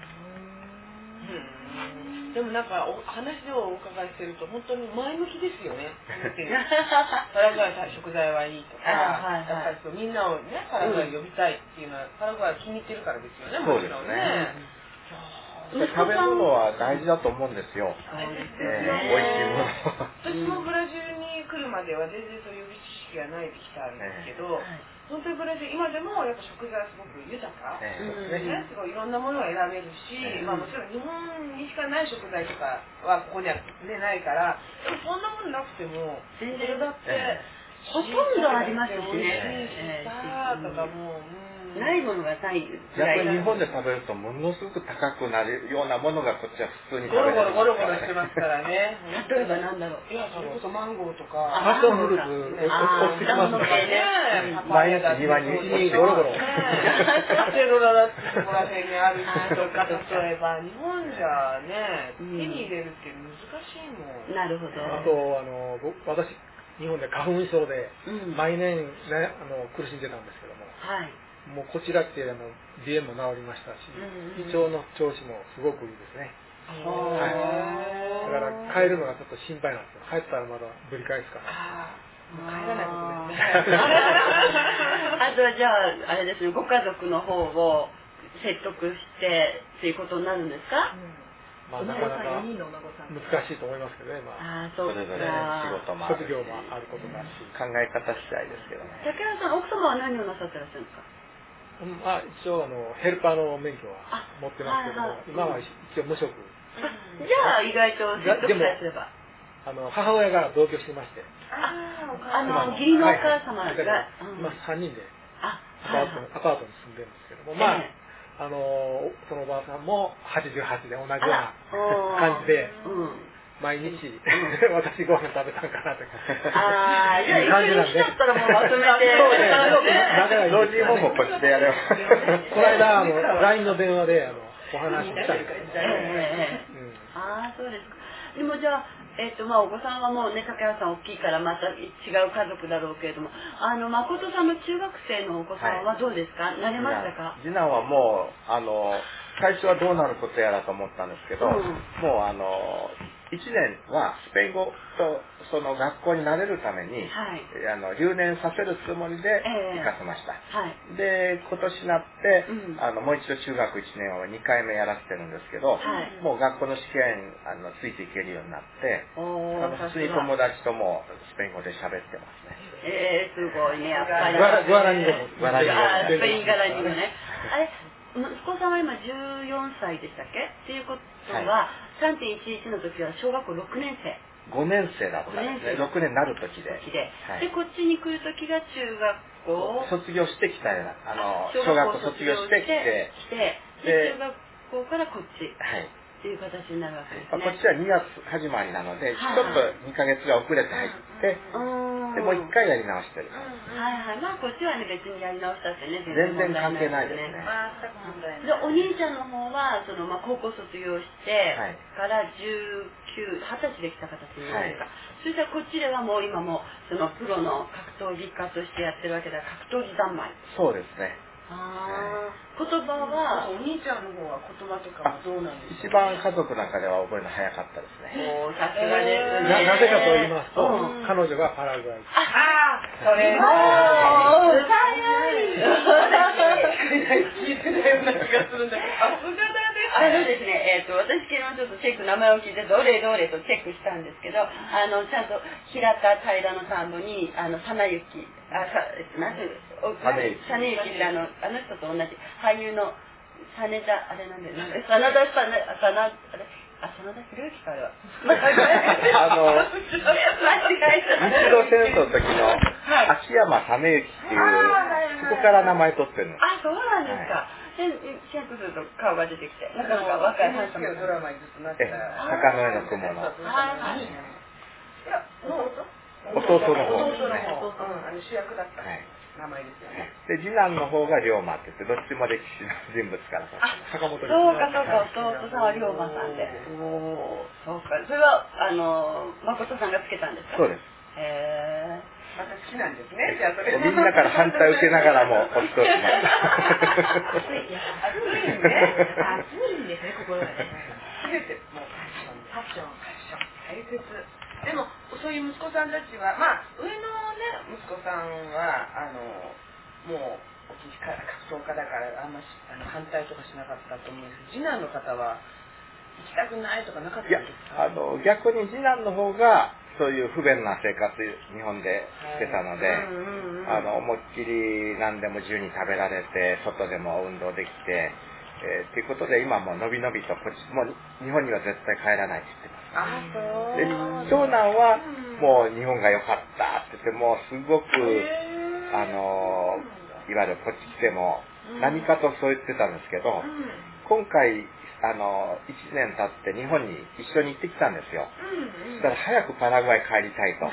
でもなんか話をお伺いしてると本当に前向きですよね。パラグアイ食材はいいとか、やっぱりみんなをねパラグアイ呼びたいっていうのはパラグアイ気に入ってるからですよね。 そうですね。食べ物は大事だと思うんですよ。美味しいもの。 私もブラジルに来るまでは全然そういう知識がないで来たんですけど、本当にブラジル今でもやっぱ食材はすごく豊か、すごいいろんなものが選べるし、まあもちろん日本にしかない食材とかはここにはねないから、でもそんなものなくても全然だってほとんどありますしね。 さあとかもないものがないぐらい。 逆に日本で食べるとものすごく高くなるようなものがこっちは普通に食べれる。ゴロゴロしてますからね。 例えばなんだろう。 いや、それこそマンゴーとか。 パッションフルーツ落ちてきますね。毎日庭にゴロゴロ。 アセロラだってそこら辺にあるとか、例えば日本じゃね、手に入れるって難しいもん。 なるほど。 あと私日本で花粉症で毎年ね苦しんでたんですけども。はい。もうこちらって鼻炎も治りましたし、胃腸の調子もすごくいいですね。はい。だから帰るのがちょっと心配なんですよ。帰ったらまだぶり返すから。 帰らないことですね。 あとはじゃああれですね、ご家族の方を説得してっていうことになるんですか？ まあなかなか難しいと思いますけどね。まあそれぞれ仕事もあるし、 職業もあることだし、 考え方次第ですけどね。 竹原さん、奥様は何をなさってらっしゃるんですか？ 一応ヘルパーの免許は持ってますけども、今は一応無職。 じゃあ意外と説得さえすれば。 母親が同居してまして、 義理のお母様が今3人でアパートに住んでるんですけども、まあそのおばあさんも88で同じような感じで。毎日、私ご飯食べたんかなとか。 ああ、じゃあ一緒にしちゃったらもうまとめて。 老人ホームをこっちでやれば。 この間、LINE の電話でお話ししたりとか。 ああ、そうですか。でもじゃあ、まあお子さんはもうね、竹原さん大きいからまた違う家族だろうけれども、誠さんの中学生のお子さんはどうですか？慣れましたか？ 次男はもう、最初はどうなることやらと思ったんですけど、もう1年はスペイン語とその学校に慣れるために、留年させるつもりで行かせました。で、今年になって、もう一度中学1年を2回目やらせてるんですけど、もう学校の試験ついていけるようになって、普通に友達ともスペイン語で喋ってますね。 すごいね、やっぱり。 グアラニ語。 スペインガラニ語ね。あれ、息子さんは今14歳でしたっけ？っていうことは、3.11 の時は小学校6年生。 5年生だったんですね。6年になる時で。 で、こっちに来る時が中学校。 卒業してきたような、小学校卒業してきて、 で、中学校からこっち。っていう形になるわけですね。 こっちは2月始まりなので、ちょっと2ヶ月が遅れて入って、でもう1回やり直してる。 まあこっちはね別にやり直したってね全然関係ないですね。 でお兄ちゃんの方は高校卒業してから20歳で来た形になるか。そしたらこっちではもう今もそのプロの格闘技家としてやってるわけだから格闘技三昧。 そうですね。 言葉はお兄ちゃんの方は言葉とかはどうなんですか？ 一番家族の中では覚えるの早かったですね。 さすがですね。 なぜかと言いますと、彼女がパラグアイ。 それ聞いてたような気がするんだけど、さすがだね。 ですね、私昨日ちょっとチェック、名前を聞いてどれどれとチェックしたんですけど、ちゃんと平田平の田んぼに実行、実行ってあの人と同じ俳優の真田あれなんだよね。真田博之かあれは。間違えた。 日露戦争の時の秋山実行っていう、そこから名前取ってるの。 そうなんですか。で、チェックすると顔が出てきて、なかなか若い話もドラマにずっとなってた。 坂の上の雲の。弟の方ですね。 主役だった名前ですよね。 で、次男の方が龍馬って言って、どっちも歴史の人物から坂本です。そうか、弟さんは龍馬さんで。そうか。それは、誠さんがつけたんですか？ そうです。 また好きなんですね。じゃあそれみんなから反対を受けながらも押し通します。 暑いね。暑いんですね、心がね。すべてもうパッション大切。でもそういう息子さんたちは、まあ上のね息子さんはもう格闘家だからあんま反対とかしなかったと思うんですけど、次男の方は行きたくないとかなかったんですか？ 逆に次男の方がそういう不便な生活日本でしてたので、思いっきり何でも自由に食べられて外でも運動できて、っていうことで今ものびのびとこっちも日本には絶対帰らないって言ってます。で長男はもう日本が良かったって言ってもすごくいわゆるこっち来ても何かとそう言ってたんですけど、今回1年経って日本に一緒に行ってきたんですよ。そしたら早くパラグアイ帰りたいと。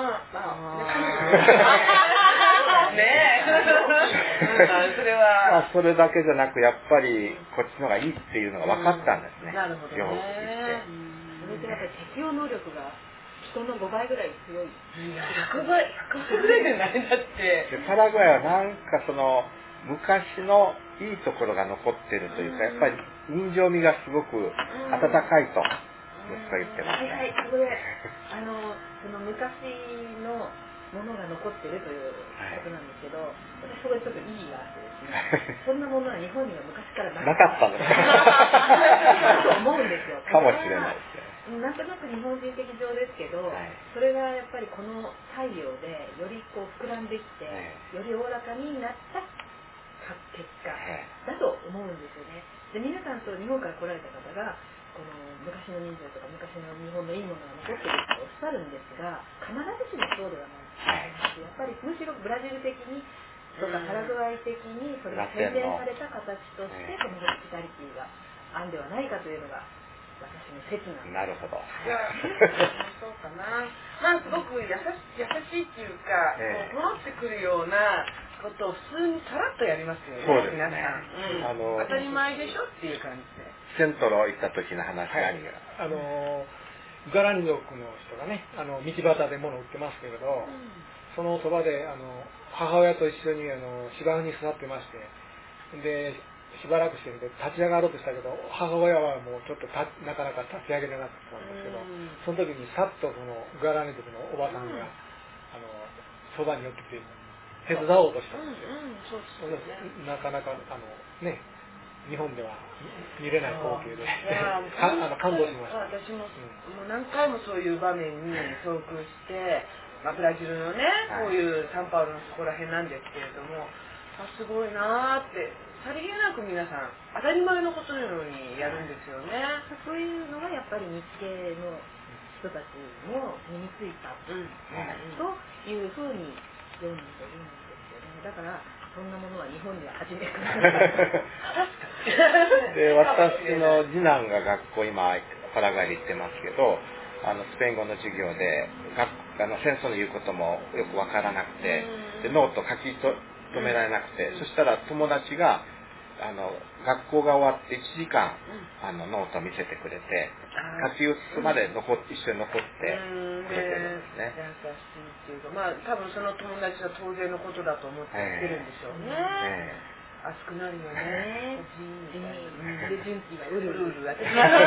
それはそれだけじゃなくやっぱりこっちの方がいいっていうのが分かったんですね。 なるほどね。 それでやっぱり適応能力が人の5倍ぐらい強い。 100倍ぐらいじゃないだって。 パラグアイはなんかその昔のいいところが残ってるというか、やっぱり人情味がすごく温かいと息子言ってますね。 はいはい、これその昔のものが残ってるということなんですけど、私そこでちょっと意義があってですね、そんなものは日本には昔からなかったんですと思うんですよ。 かもしれないですね。 なんとなく日本人的情ですけど、それがやっぱりこの太陽でよりこう膨らんできて、よりおおらかになった結果だと思うんですよね。で、皆さんと日本から来られた方がこの昔の人情とか昔の日本のいいものが残っているとおっしゃるんですが、必ずしもそうではない。やっぱりむしろブラジル的にとかパラグアイ的にそれが洗練された形としてこのホスピタリティがあるんではないかというのが私の説なんです。 なるほど。 そうかな。まあすごく優しいっていうか、戻ってくるようなことを普通にさらっとやりますよね。 そうですね。 皆さん、当たり前でしょっていう感じで。 セントロ行った時の話があります。 ガラニ族の人がね、道端で物を売ってますけれど、そのそばで母親と一緒に芝生に座ってまして、でしばらくしてみて立ち上がろうとしたけど、母親はもうちょっとなかなか立ち上げれなかったんですけど、その時にさっとそのガラニ族のおばさんがそばに寄ってきて手伝おうとしたんですよ。なかなかね、日本では見れない光景で感動しました。 私も、もう何回もそういう場面に遭遇して、ブラジルのね、こういうサンパウロのそこら辺なんですけれども、すごいなーってさりげなく皆さん当たり前のことのようにやるんですよね。 そういうのがやっぱり日系の人たちも身についたというふうに読んでいるんですよね。だからそんなものは日本には初めからで、私の次男が学校今パラグアイで行ってますけど、スペイン語の授業で先生の言うこともよくわからなくて、でノート書き留められなくて、そしたら友達が学校が終わって1時間ノートを見せてくれて、書き写すまで一緒に残ってくれてるんですね。 優しいっていうか、多分その友達は当然のことだと思って言ってるんでしょうね。熱くなるよね。 で純喜がうるうる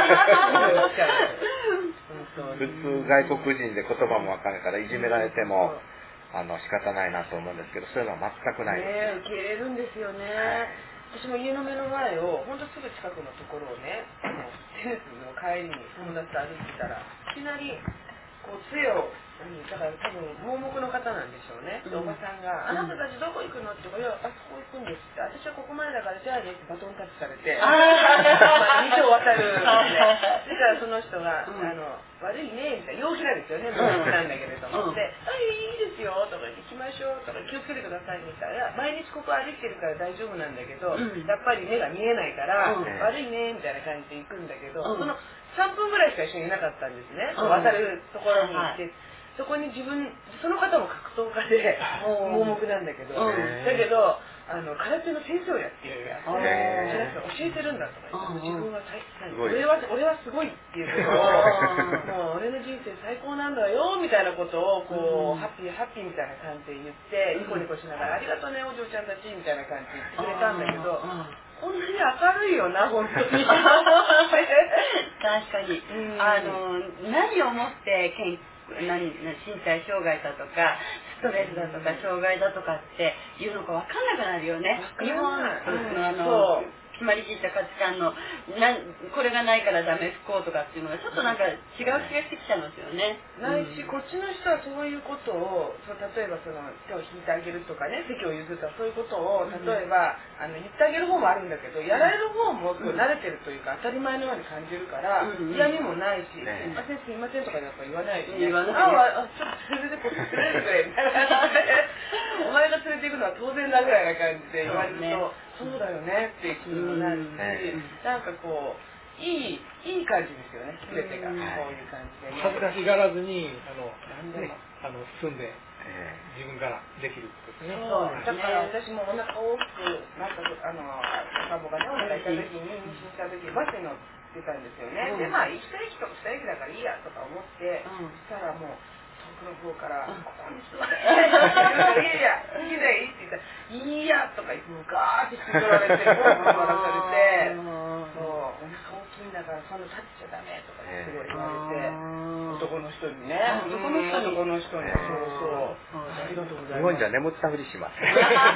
普通外国人で言葉もわからないからいじめられても仕方ないなと思うんですけど、そういうのは全くないです。 受け入れるんですよね。私も家の目の前を本当すぐ近くのところをね、テニスの帰りに友達と歩いてたらいきなりこう杖をだから多分盲目の方なんでしょうね。おばさんが「あなたたちどこ行くの?」って言うから「あそこ行くんです」って「私はここまでだからじゃあね」ってバトンタッチされて道を渡るんで、そしたらその人が「悪いね」みたいな陽気なんですよね、なんだけれども、で「いいですよ」とか言って「行きましょう」とか「気をつけてください」みたいな「毎日ここ歩いてるから大丈夫なんだけど、やっぱり目が見えないから悪いね」みたいな感じで行くんだけど、その3分ぐらいしか一緒にいなかったんですね。渡るところに行って、そこにその方も格闘家で盲目なんだけど、だけど空手の先生をやっていて、教えてるんだとか言って、自分は俺はすごいっていうことをもう俺の人生最高なんだよみたいなことをこう、ハッピーハッピーみたいな感じで言ってニコニコしながら、ありがとうねお嬢ちゃんたちみたいな感じで言ってくれたんだけど、こんなに明るいよな本当に。確かに、何をもって身体障害だとかストレスだとか障害だとかっていうのか分かんなくなるよね。日本の決まりきった価値観のこれがないからダメ不幸とかっていうのがちょっとなんか違う気がしてきちゃいますよね。 ないし、こっちの人はそういうことを例えば手を引いてあげるとかね、席を譲ったらそういうことを例えば言ってあげる方もあるんだけど、やられる方も慣れてるというか当たり前のように感じるから嫌味もないし、すいませんすいませんとかやっぱ言わないし、ね、ちょっと連れてこ連れてくれみたいな感じでお前が連れていくのは当然だぐらいな感じで言われると、そうだよねっていう気にもなるし、なんかこういい感じですよね、全てがこういう感じで、ね、 恥ずかしがらずに住んで自分からできることですね。 そうだから私もお腹大きくなったサボがねお腹痛い時に妊娠した時バスに乗ってたんですよね。でまあ1駅とか2駅だからいいやとか思って、そしたらもう遠くの方から「ここに座っていいや好きでいい」って言ったら「いいや」とか言ってガーって引き取られて笑されて「そうお腹大きいんだからそんな立っちゃダメ」とかすごい言われて、男の人にね、男の人にそうありがとうございます。 日本じゃ眠ったふりします。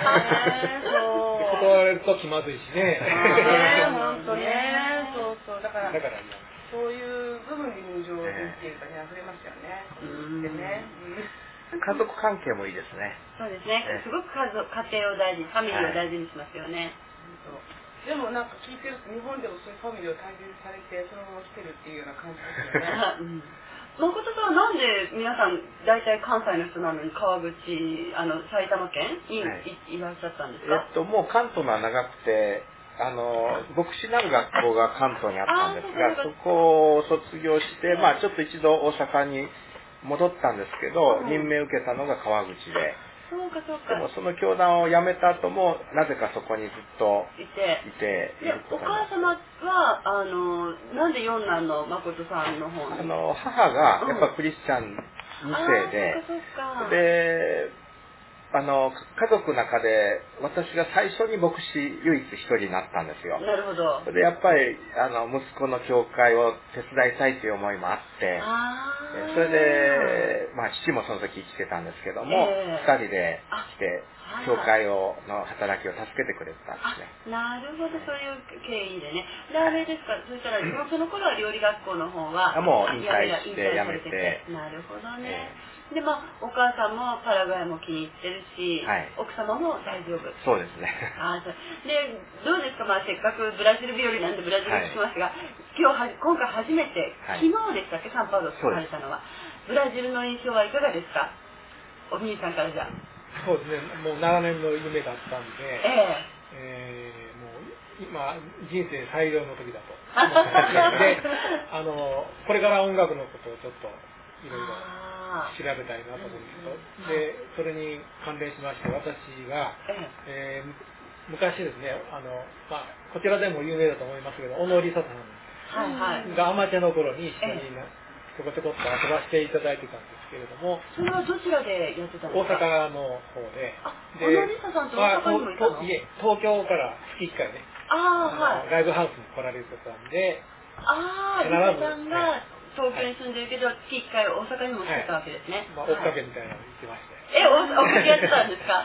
断られると気まずいしね。 本当ね、そうだからそういう部分で人情っていうかね溢れますよね。でね。 家族関係もいいですね。 そうですね。すごく家庭を大事に、ファミリーを大事にしますよね。 でもなんか聞いてると日本でもそういうファミリーを大切にされてそのまま来てるっていうような感じですよね。 誠さんはなんで皆さん大体関西の人なのに川口埼玉県にいらっしゃったんですか？ もう関東が長くて牧師なる学校が関東にあったんですが、そこを卒業してまあちょっと一度大阪に戻ったんですけど、任命を受けたのが川口で。 そうかでもその教団を辞めた後もなぜかそこにずっといてお母様はなんで四男の誠さんの方に母がやっぱクリスチャン2世で、家族の中で私が最初に牧師唯一一人になったんですよ。 なるほど。 それでやっぱり息子の教会を手伝いたいという思いもあって、それでまあ父もその時生きてたんですけども、2人で来て教会の働きを助けてくれたんですね。 なるほど、そういう経緯でね。であれですか、そしたらその頃は料理学校の方はもう引退して辞めて。 なるほどね。でお母さんもパラグアイも気に入ってるし、奥様も大丈夫。 そうですね。 でどうですか、せっかくブラジル日和なんでブラジルに来ますが、今回初めて、昨日でしたっけ、サンパウロを来られたのは。ブラジルの印象はいかがですか、お兄さんからじゃ。 そうですね、もう長年の夢だったんで、もう今人生最良の時だと思ってでこれから音楽のことをちょっといろいろ調べたいなと思うんですけど、でそれに関連しまして私が、昔ですねこちらでも有名だと思いますけど小野梨沙さんがアマチュアの頃に一緒にちょこちょこっと遊ばせていただいてたんですけれども、 それはどちらでやってたんですか？ 大阪の方で。 小野梨沙さんと大阪にもいたの？ いえ、東京から月1回ね、ライブハウスに来られてたんで、 梨沙さんが東京に住んでるけど、月1回大阪にも来てたわけですね。 追っかけみたいなのに行ってまして。 追っかけやってたんですか？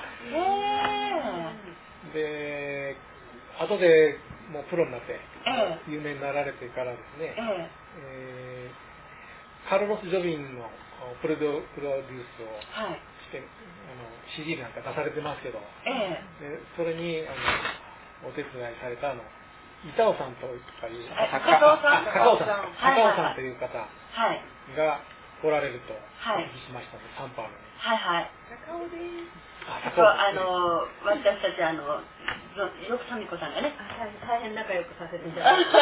で、後でもうプロになって、有名になられてからですね、カルロス・ジョビンのプロデュースをして、CD なんか出されてますけど、それにお手伝いされた板尾さんとかいう高尾さんという方がおられるとお聞きしましたので、サンパウロに。 高尾です。 私たちよくサミコさんがね、大変仲良くさせていただいて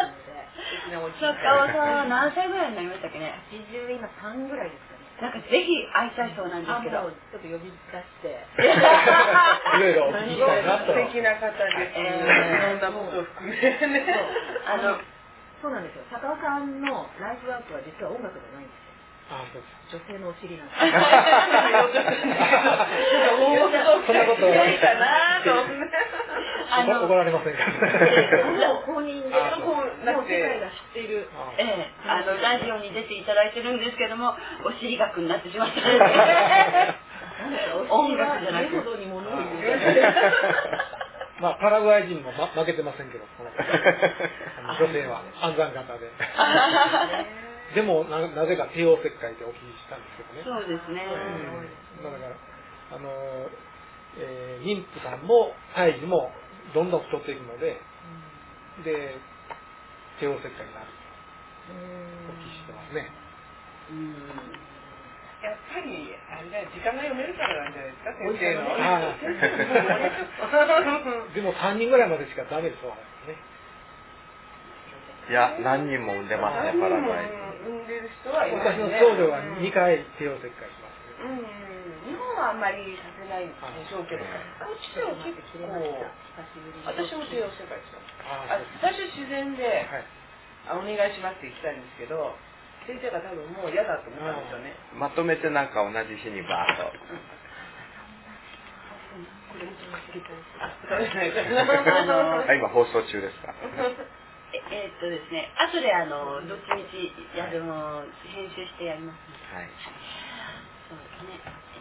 高尾さんは何歳ぐらいになりましたっけね ？80今3ぐらいですかね。 なんかぜひ会いたいそうなんですけど、 ちょっと呼び出していろいろお聞きしたいなと。 素敵な方です。いろんなことを含めね。 そうなんですよ。坂尾さんのライフワークは実は音楽じゃないんですよ。 あ、そうです。 女性のお尻なんです。 そんなことはないかなと思って。 怒られませんか。 公認で、もう世界が知っている。 ラジオに出ていただいてるんですけども、お尻学になってしまった。音楽じゃなくて。 まあパラグアイ人も負けてませんけど、女性は安産型で。でもなぜか帝王切開でお聞きしたんですけどね。 そうですね。 だから妊婦さんも胎児もどんどん太っていくので、で帝王切開になるとお聞きしてますね。 やっぱりあれだ時間が読めるからなんじゃないですか、先生の。 でも3人ぐらいまでしかダメですわね。 いや、何人も産んでますね、パラグアイ。 産んでる人はい私の長女は2回帝王切開しますね。 日本はあんまりさせないんでしょうけど、こっちは結構、私も帝王切開した最初自然で、お願いしますって言ったんですけど、先生が多分もう嫌だと思ったんですよね。 まとめてなんか同じ日にバーッと。今放送中ですか。 ですね、後でどっちみち編集してやります。はい。そうですね。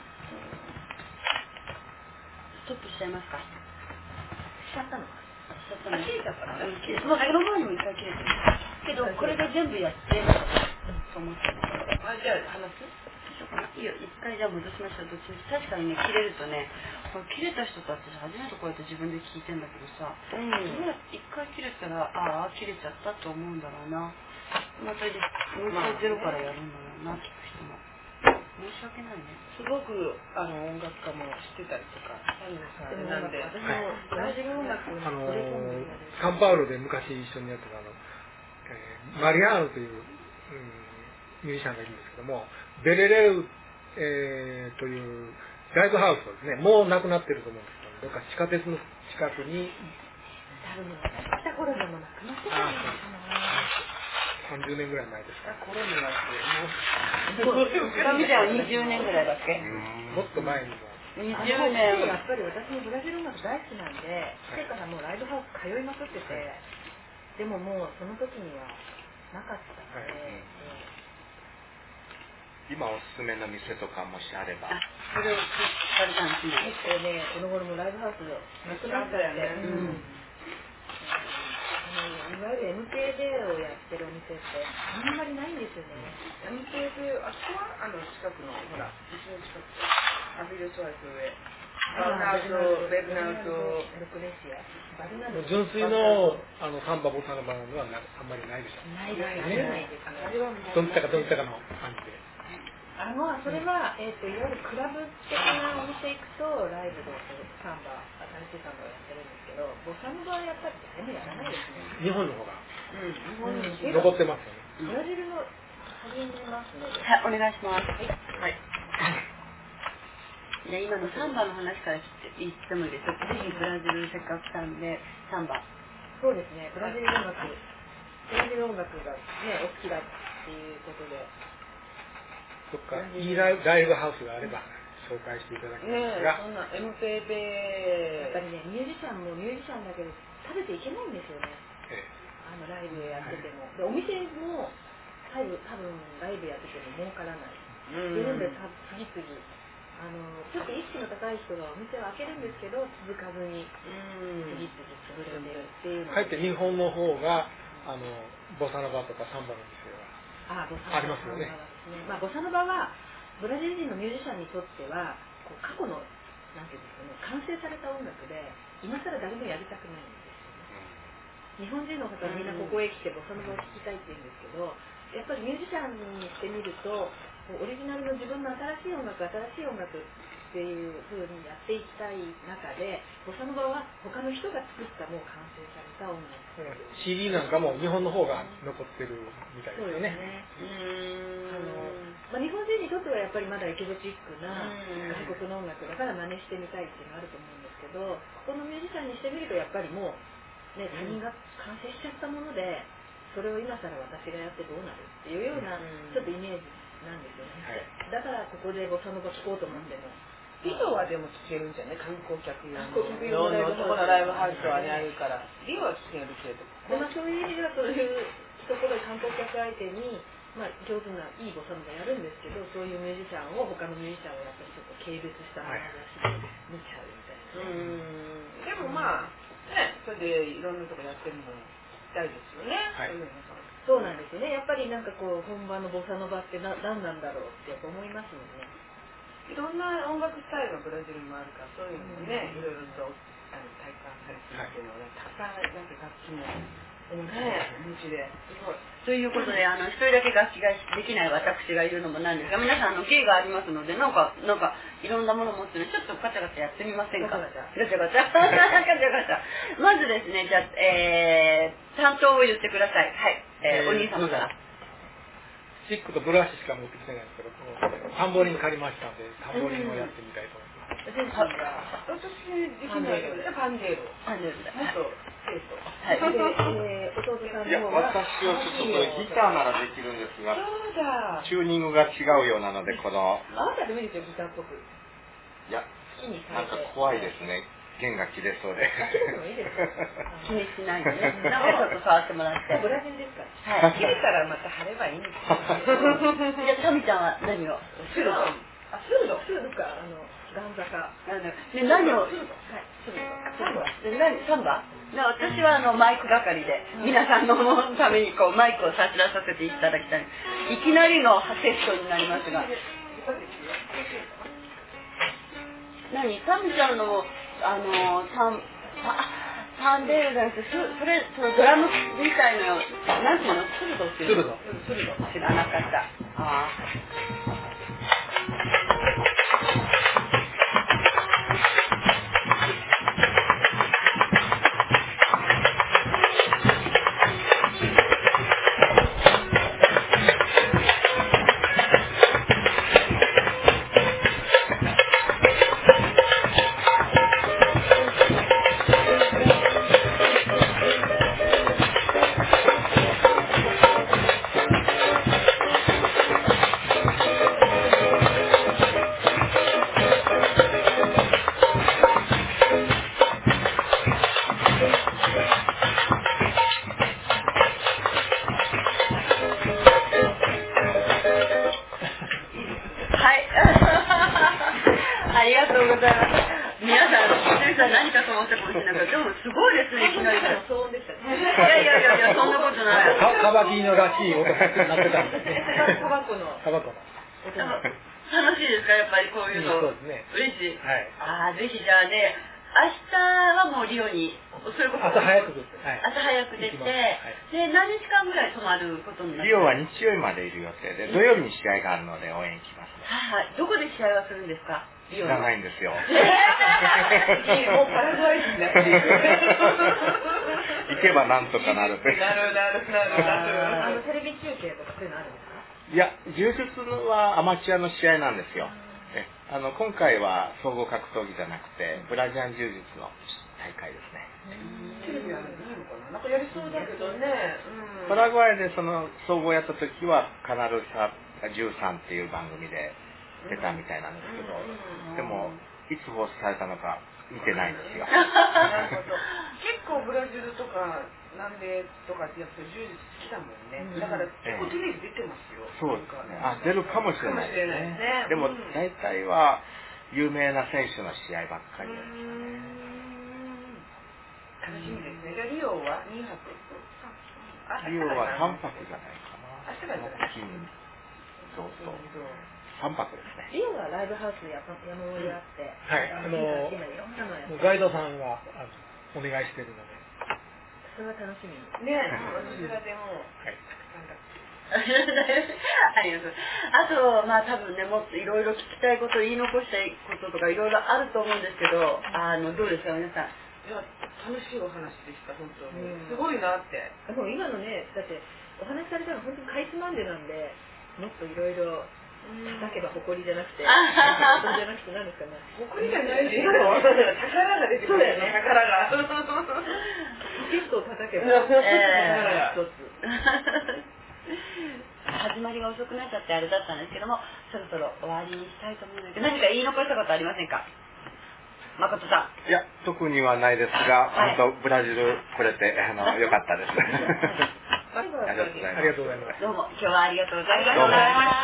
ストップしちゃいますか。 しちゃったのか。 しちゃったの。切れちゃったの。もうその前にも一回切れてる。けどこれで全部やってと思って。 じゃあ話す？ いいよ、一回じゃあ戻しましょう。どっちみち確かにね、切れるとね、これ切れた人と私初めてこうやって自分で聞いてんだけどさ、一回切れたら切れちゃったと思うんだろうな。またもう一回ゼロからやるんだろうな、聞く人も。申し訳ないね。 すごく音楽家も知ってたりとか、なんで、 私もブラジル音楽に惚れ込んでサンパウロで昔一緒にやってたマリアーノという、ミュージシャンがいるんですけども、ベレレウ、というライブハウスですね、もうなくなってると思うんですけど、どっか地下鉄の近くに多分来た頃でもなくなってたんですよね。 30年ぐらい前ですか。 コロナがじゃあ20年ぐらいだっけ？ もっと前にも。 20 年。やっぱり私もブラジル音楽大好きなんで、来てからもうライブハウス通いまくってて、でももうその時にはなかったので。 今おすすめの店とかもしあれば。 それをされたんですね。この頃もライブハウスなくなったよね。いわゆる MKJ をやってるお店ってあんまりないんですよね。 MKJ、あそこは近くのほら、うちの近くアビルソワイス上。ベルナウト、 ルクレシア。 純粋のサンバボサノバはあんまりないでしょ。 ないですね。 どんたかの感じで。 それは、いわゆるクラブ的なお店行くとライブでサンバ、新しいサンバをやってるんですけど、ボサノバはやっぱり全部やらないですね。 日本の方が残ってますよね。 ブラジルの始めますね。 はい、お願いします。はい。で今のサンバの話から言ってもいいですか。ぜひブラジルせっかく来たんでサンバ。 そうですね。ブラジル音楽がねお好きだっていうことで。 どっかいいライブハウスがあれば紹介していただきますが、 そんな MPB やっぱりねミュージシャンだけど食べていけないんですよね。ライブやってても、でお店も多分ライブやってても儲からない。自分で次々ちょっと意識の高い人がお店を開けるんですけど続かずに次々潰れてるっていうのかえって日本の方がボサノバとかサンバの店はありますよね。 ボサノバはブラジル人のミュージシャンにとっては過去のなんていうんですかね、完成された音楽で今更誰もやりたくないんですよね。日本人の方はみんなここへ来てボサノバを聴きたいって言うんですけど、やっぱりミュージシャンにしてみるとオリジナルの自分の新しい音楽っていう風にやっていきたい中で、ボサノバは他の人が作ったもう完成された音楽、 CD なんかも日本の方が残ってるみたいですよね。 日本人にとってはやっぱりまだエキゾチックな外国の音楽だから真似してみたいっていうのがあると思うんですけど、ここのミュージシャンにしてみるとやっぱりもう、ね、他人が完成しちゃったものでそそれを今更私がやってどうなるっていうようなちょっとイメージなんですよね。だからここでボサノバ聴こうと思っても。 リオはでも聴けるんじゃない観光客用のそこのライブハウスはねあるからリオは聴けるけど、 そういう意味ではそういうところで観光客相手に、上手ないいボサノバやるんですけど、そういうミュージシャンを他のミュージシャンをやっぱりちょっと軽蔑した話で見ちゃうみたいな。 でもね、それでいろんなとこやってるのしたいですよね。 そうなんですよね。やっぱりなんかこう本場のボサノバって何なんだろうってやっぱ思いますもんね。 いろんな音楽スタイルがブラジルにもあるから、そういうのもね、いろいろと体感されてるっていうのはね、たくさんなんか楽器もお持ちで。 ということで、一人だけ楽器ができない私がいるのもなんですが、皆さん芸がありますので、なんかいろんなものを持ってるので、ちょっとガチャガチャやってみませんか。ガチャガチャガチャガチャ。まずですね、じゃあ、担当を言ってください。はい、お兄様から。 スティックとブラシしか持ってきてないんですけど、タンボリン借りましたんで、タンボリンをやってみたいと思います。 私できないけど、パンデール。 パンデールだ。 元生徒。 弟さんの方は。 私はちょっとこれギターならできるんですが、チューニングが違うようなので、この。 あなたでもいいですよ、ギターっぽく。 いや、なんか怖いですね。弦が切れそうで。 気にしないでね。なんかちょっと触ってもらって。 ブラジルですか。 はい。切れたらまた貼ればいいんですよ。 じゃあタミちゃんは何を？ スルドかガンザカ。 で何を？サンバ？私はマイク係で皆さんのためにこうマイクを差し出させていただきたい。いきなりのテストになりますが。タミちゃんのパンデールなんてそのドラムみたいななんていうのスルドっていうの知らなかった。楽しいですかやっぱりこういうの。そうですね。嬉しい。はい。ぜひじゃあね、明日はもうリオにそれこそ朝早く出て、で何日間ぐらい泊まることになる？ リオは日曜日までいる予定で、土曜日に試合があるので応援行きますね。 はい。どこで試合はするんですか？ 知らないんですよ。 もうパラグアイになっている。 行けばなんとかなるって。 なる。 テレビ中継とかそういうのあるんですか？ いや、柔術はアマチュアの試合なんですよ。今回は総合格闘技じゃなくて、ブラジアン柔術の大会ですね。 テレビはないのかな？なんかやりそうだけどね。 パラグアイでその総合やった時は、カナルサ13っていう番組で出たみたいなんですけど、でも、いつ放送されたのか見てないんですよ。 なるほど。結構ブラジルとか南米とかってやっぱり柔術好きだもんね。だから結構テレビ出てますよ。 そうですね。出るかもしれないですね。でも大体は有名な選手の試合ばっかりですね。 楽しみですね。リオは2泊？ リオは3泊じゃないかな。金、そう。3泊ですね。 リオはライブハウス山盛りあって、 はい、ガイドさんはお願いしてるので、 それは楽しみね。私らでもありがとう。あと多分ねもっといろいろ聞きたいこと言い残したいこととかいろいろあると思うんですけど、どうですか皆さん。 いや楽しいお話でした本当に。すごいなって。 もう今のねだってお話されたの本当にかいつまんでなんでもっといろいろ。叩けば誇りじゃなくて、じゃなくて何ですかね。 誇りじゃないですよ。宝が出てくるよね。宝が。 ケットを叩けば、一つ。始まりが遅くなっちゃってあれだったんですけども、そろそろ終わりにしたいと思うんですけど、何か言い残したことありませんか？誠さん。 いや、特にはないですが、本当ブラジル来れて良かったです。 ありがとうございます。 どうも今日はありがとうございました。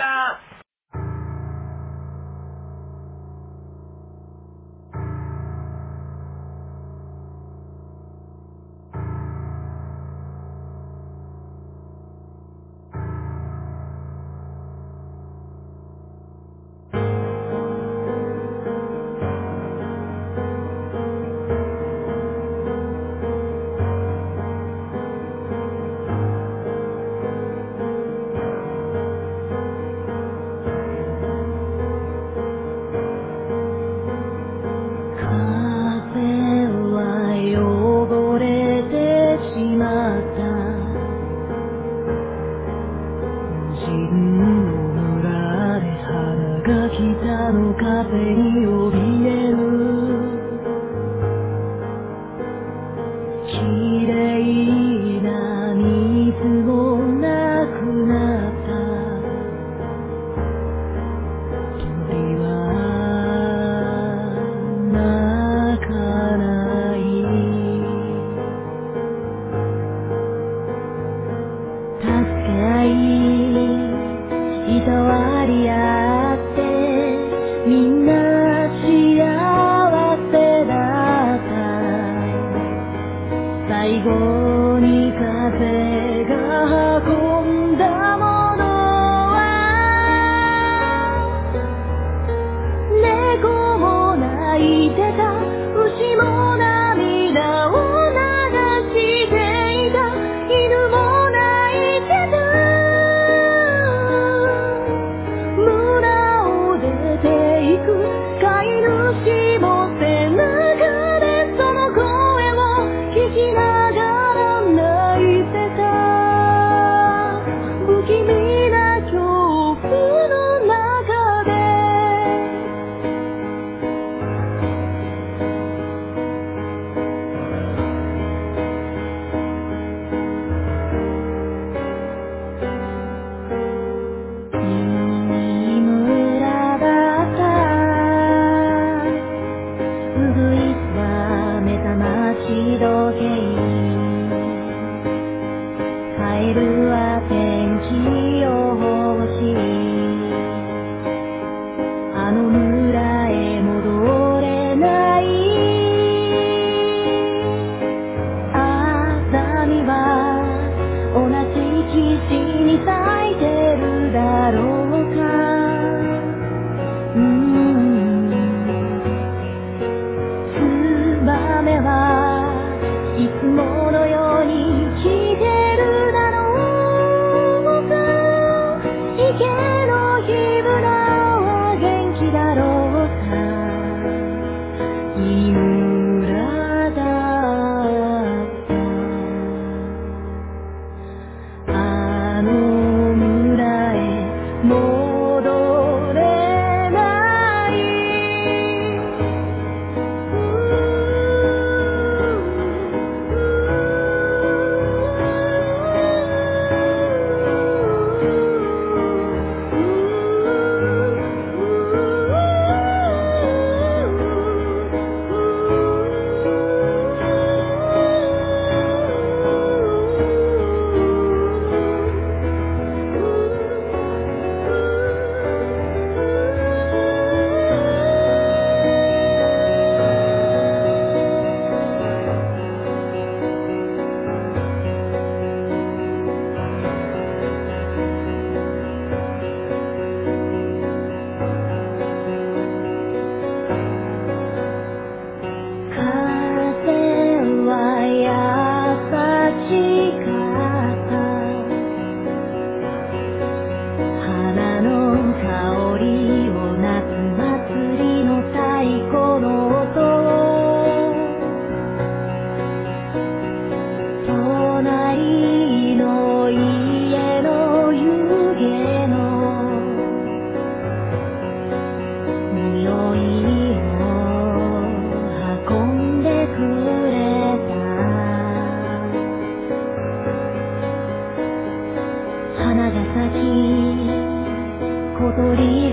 胸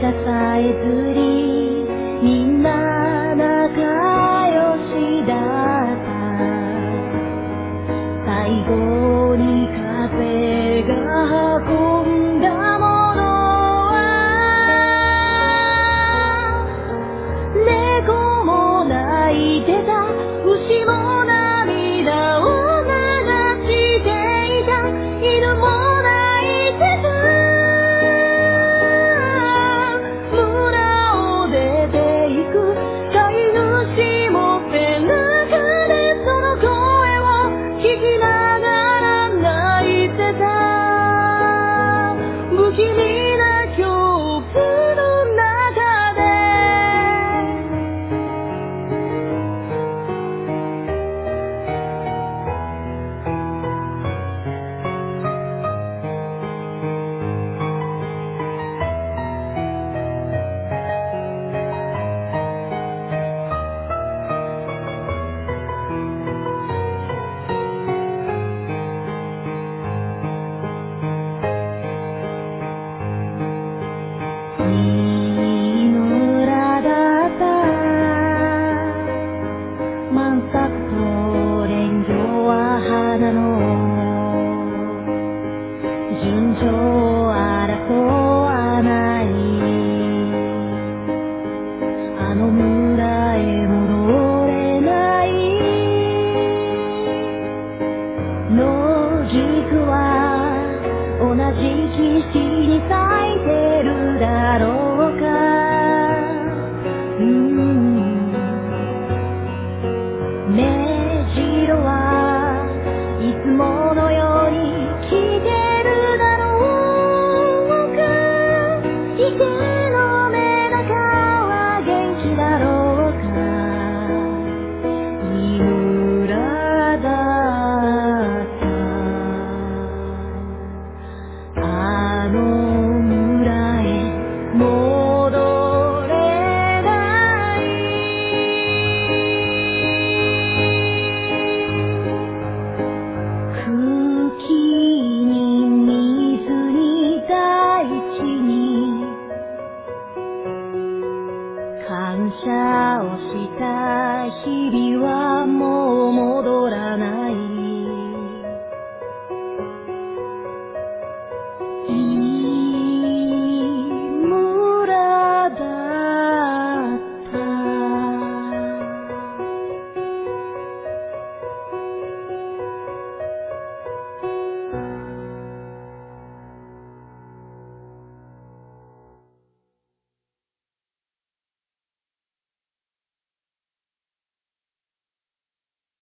さえずりみんな仲良しだった最後に風が運んだものは猫も泣いてた牛も涙を流していた犬も泣いてた村を出て行く飼い主も背中でその声を聞きながら泣いてた不気味な恐怖の中でいい村だった満作と蓮華は花の順序を争わないあの村へ戻れない野菊は同じ岸に咲いてるだろうか目白はいつものように来てるだろうか池のメダカは元気だろうかいい村だったあの村へ戻れない空気に水に大地に感謝をした日々は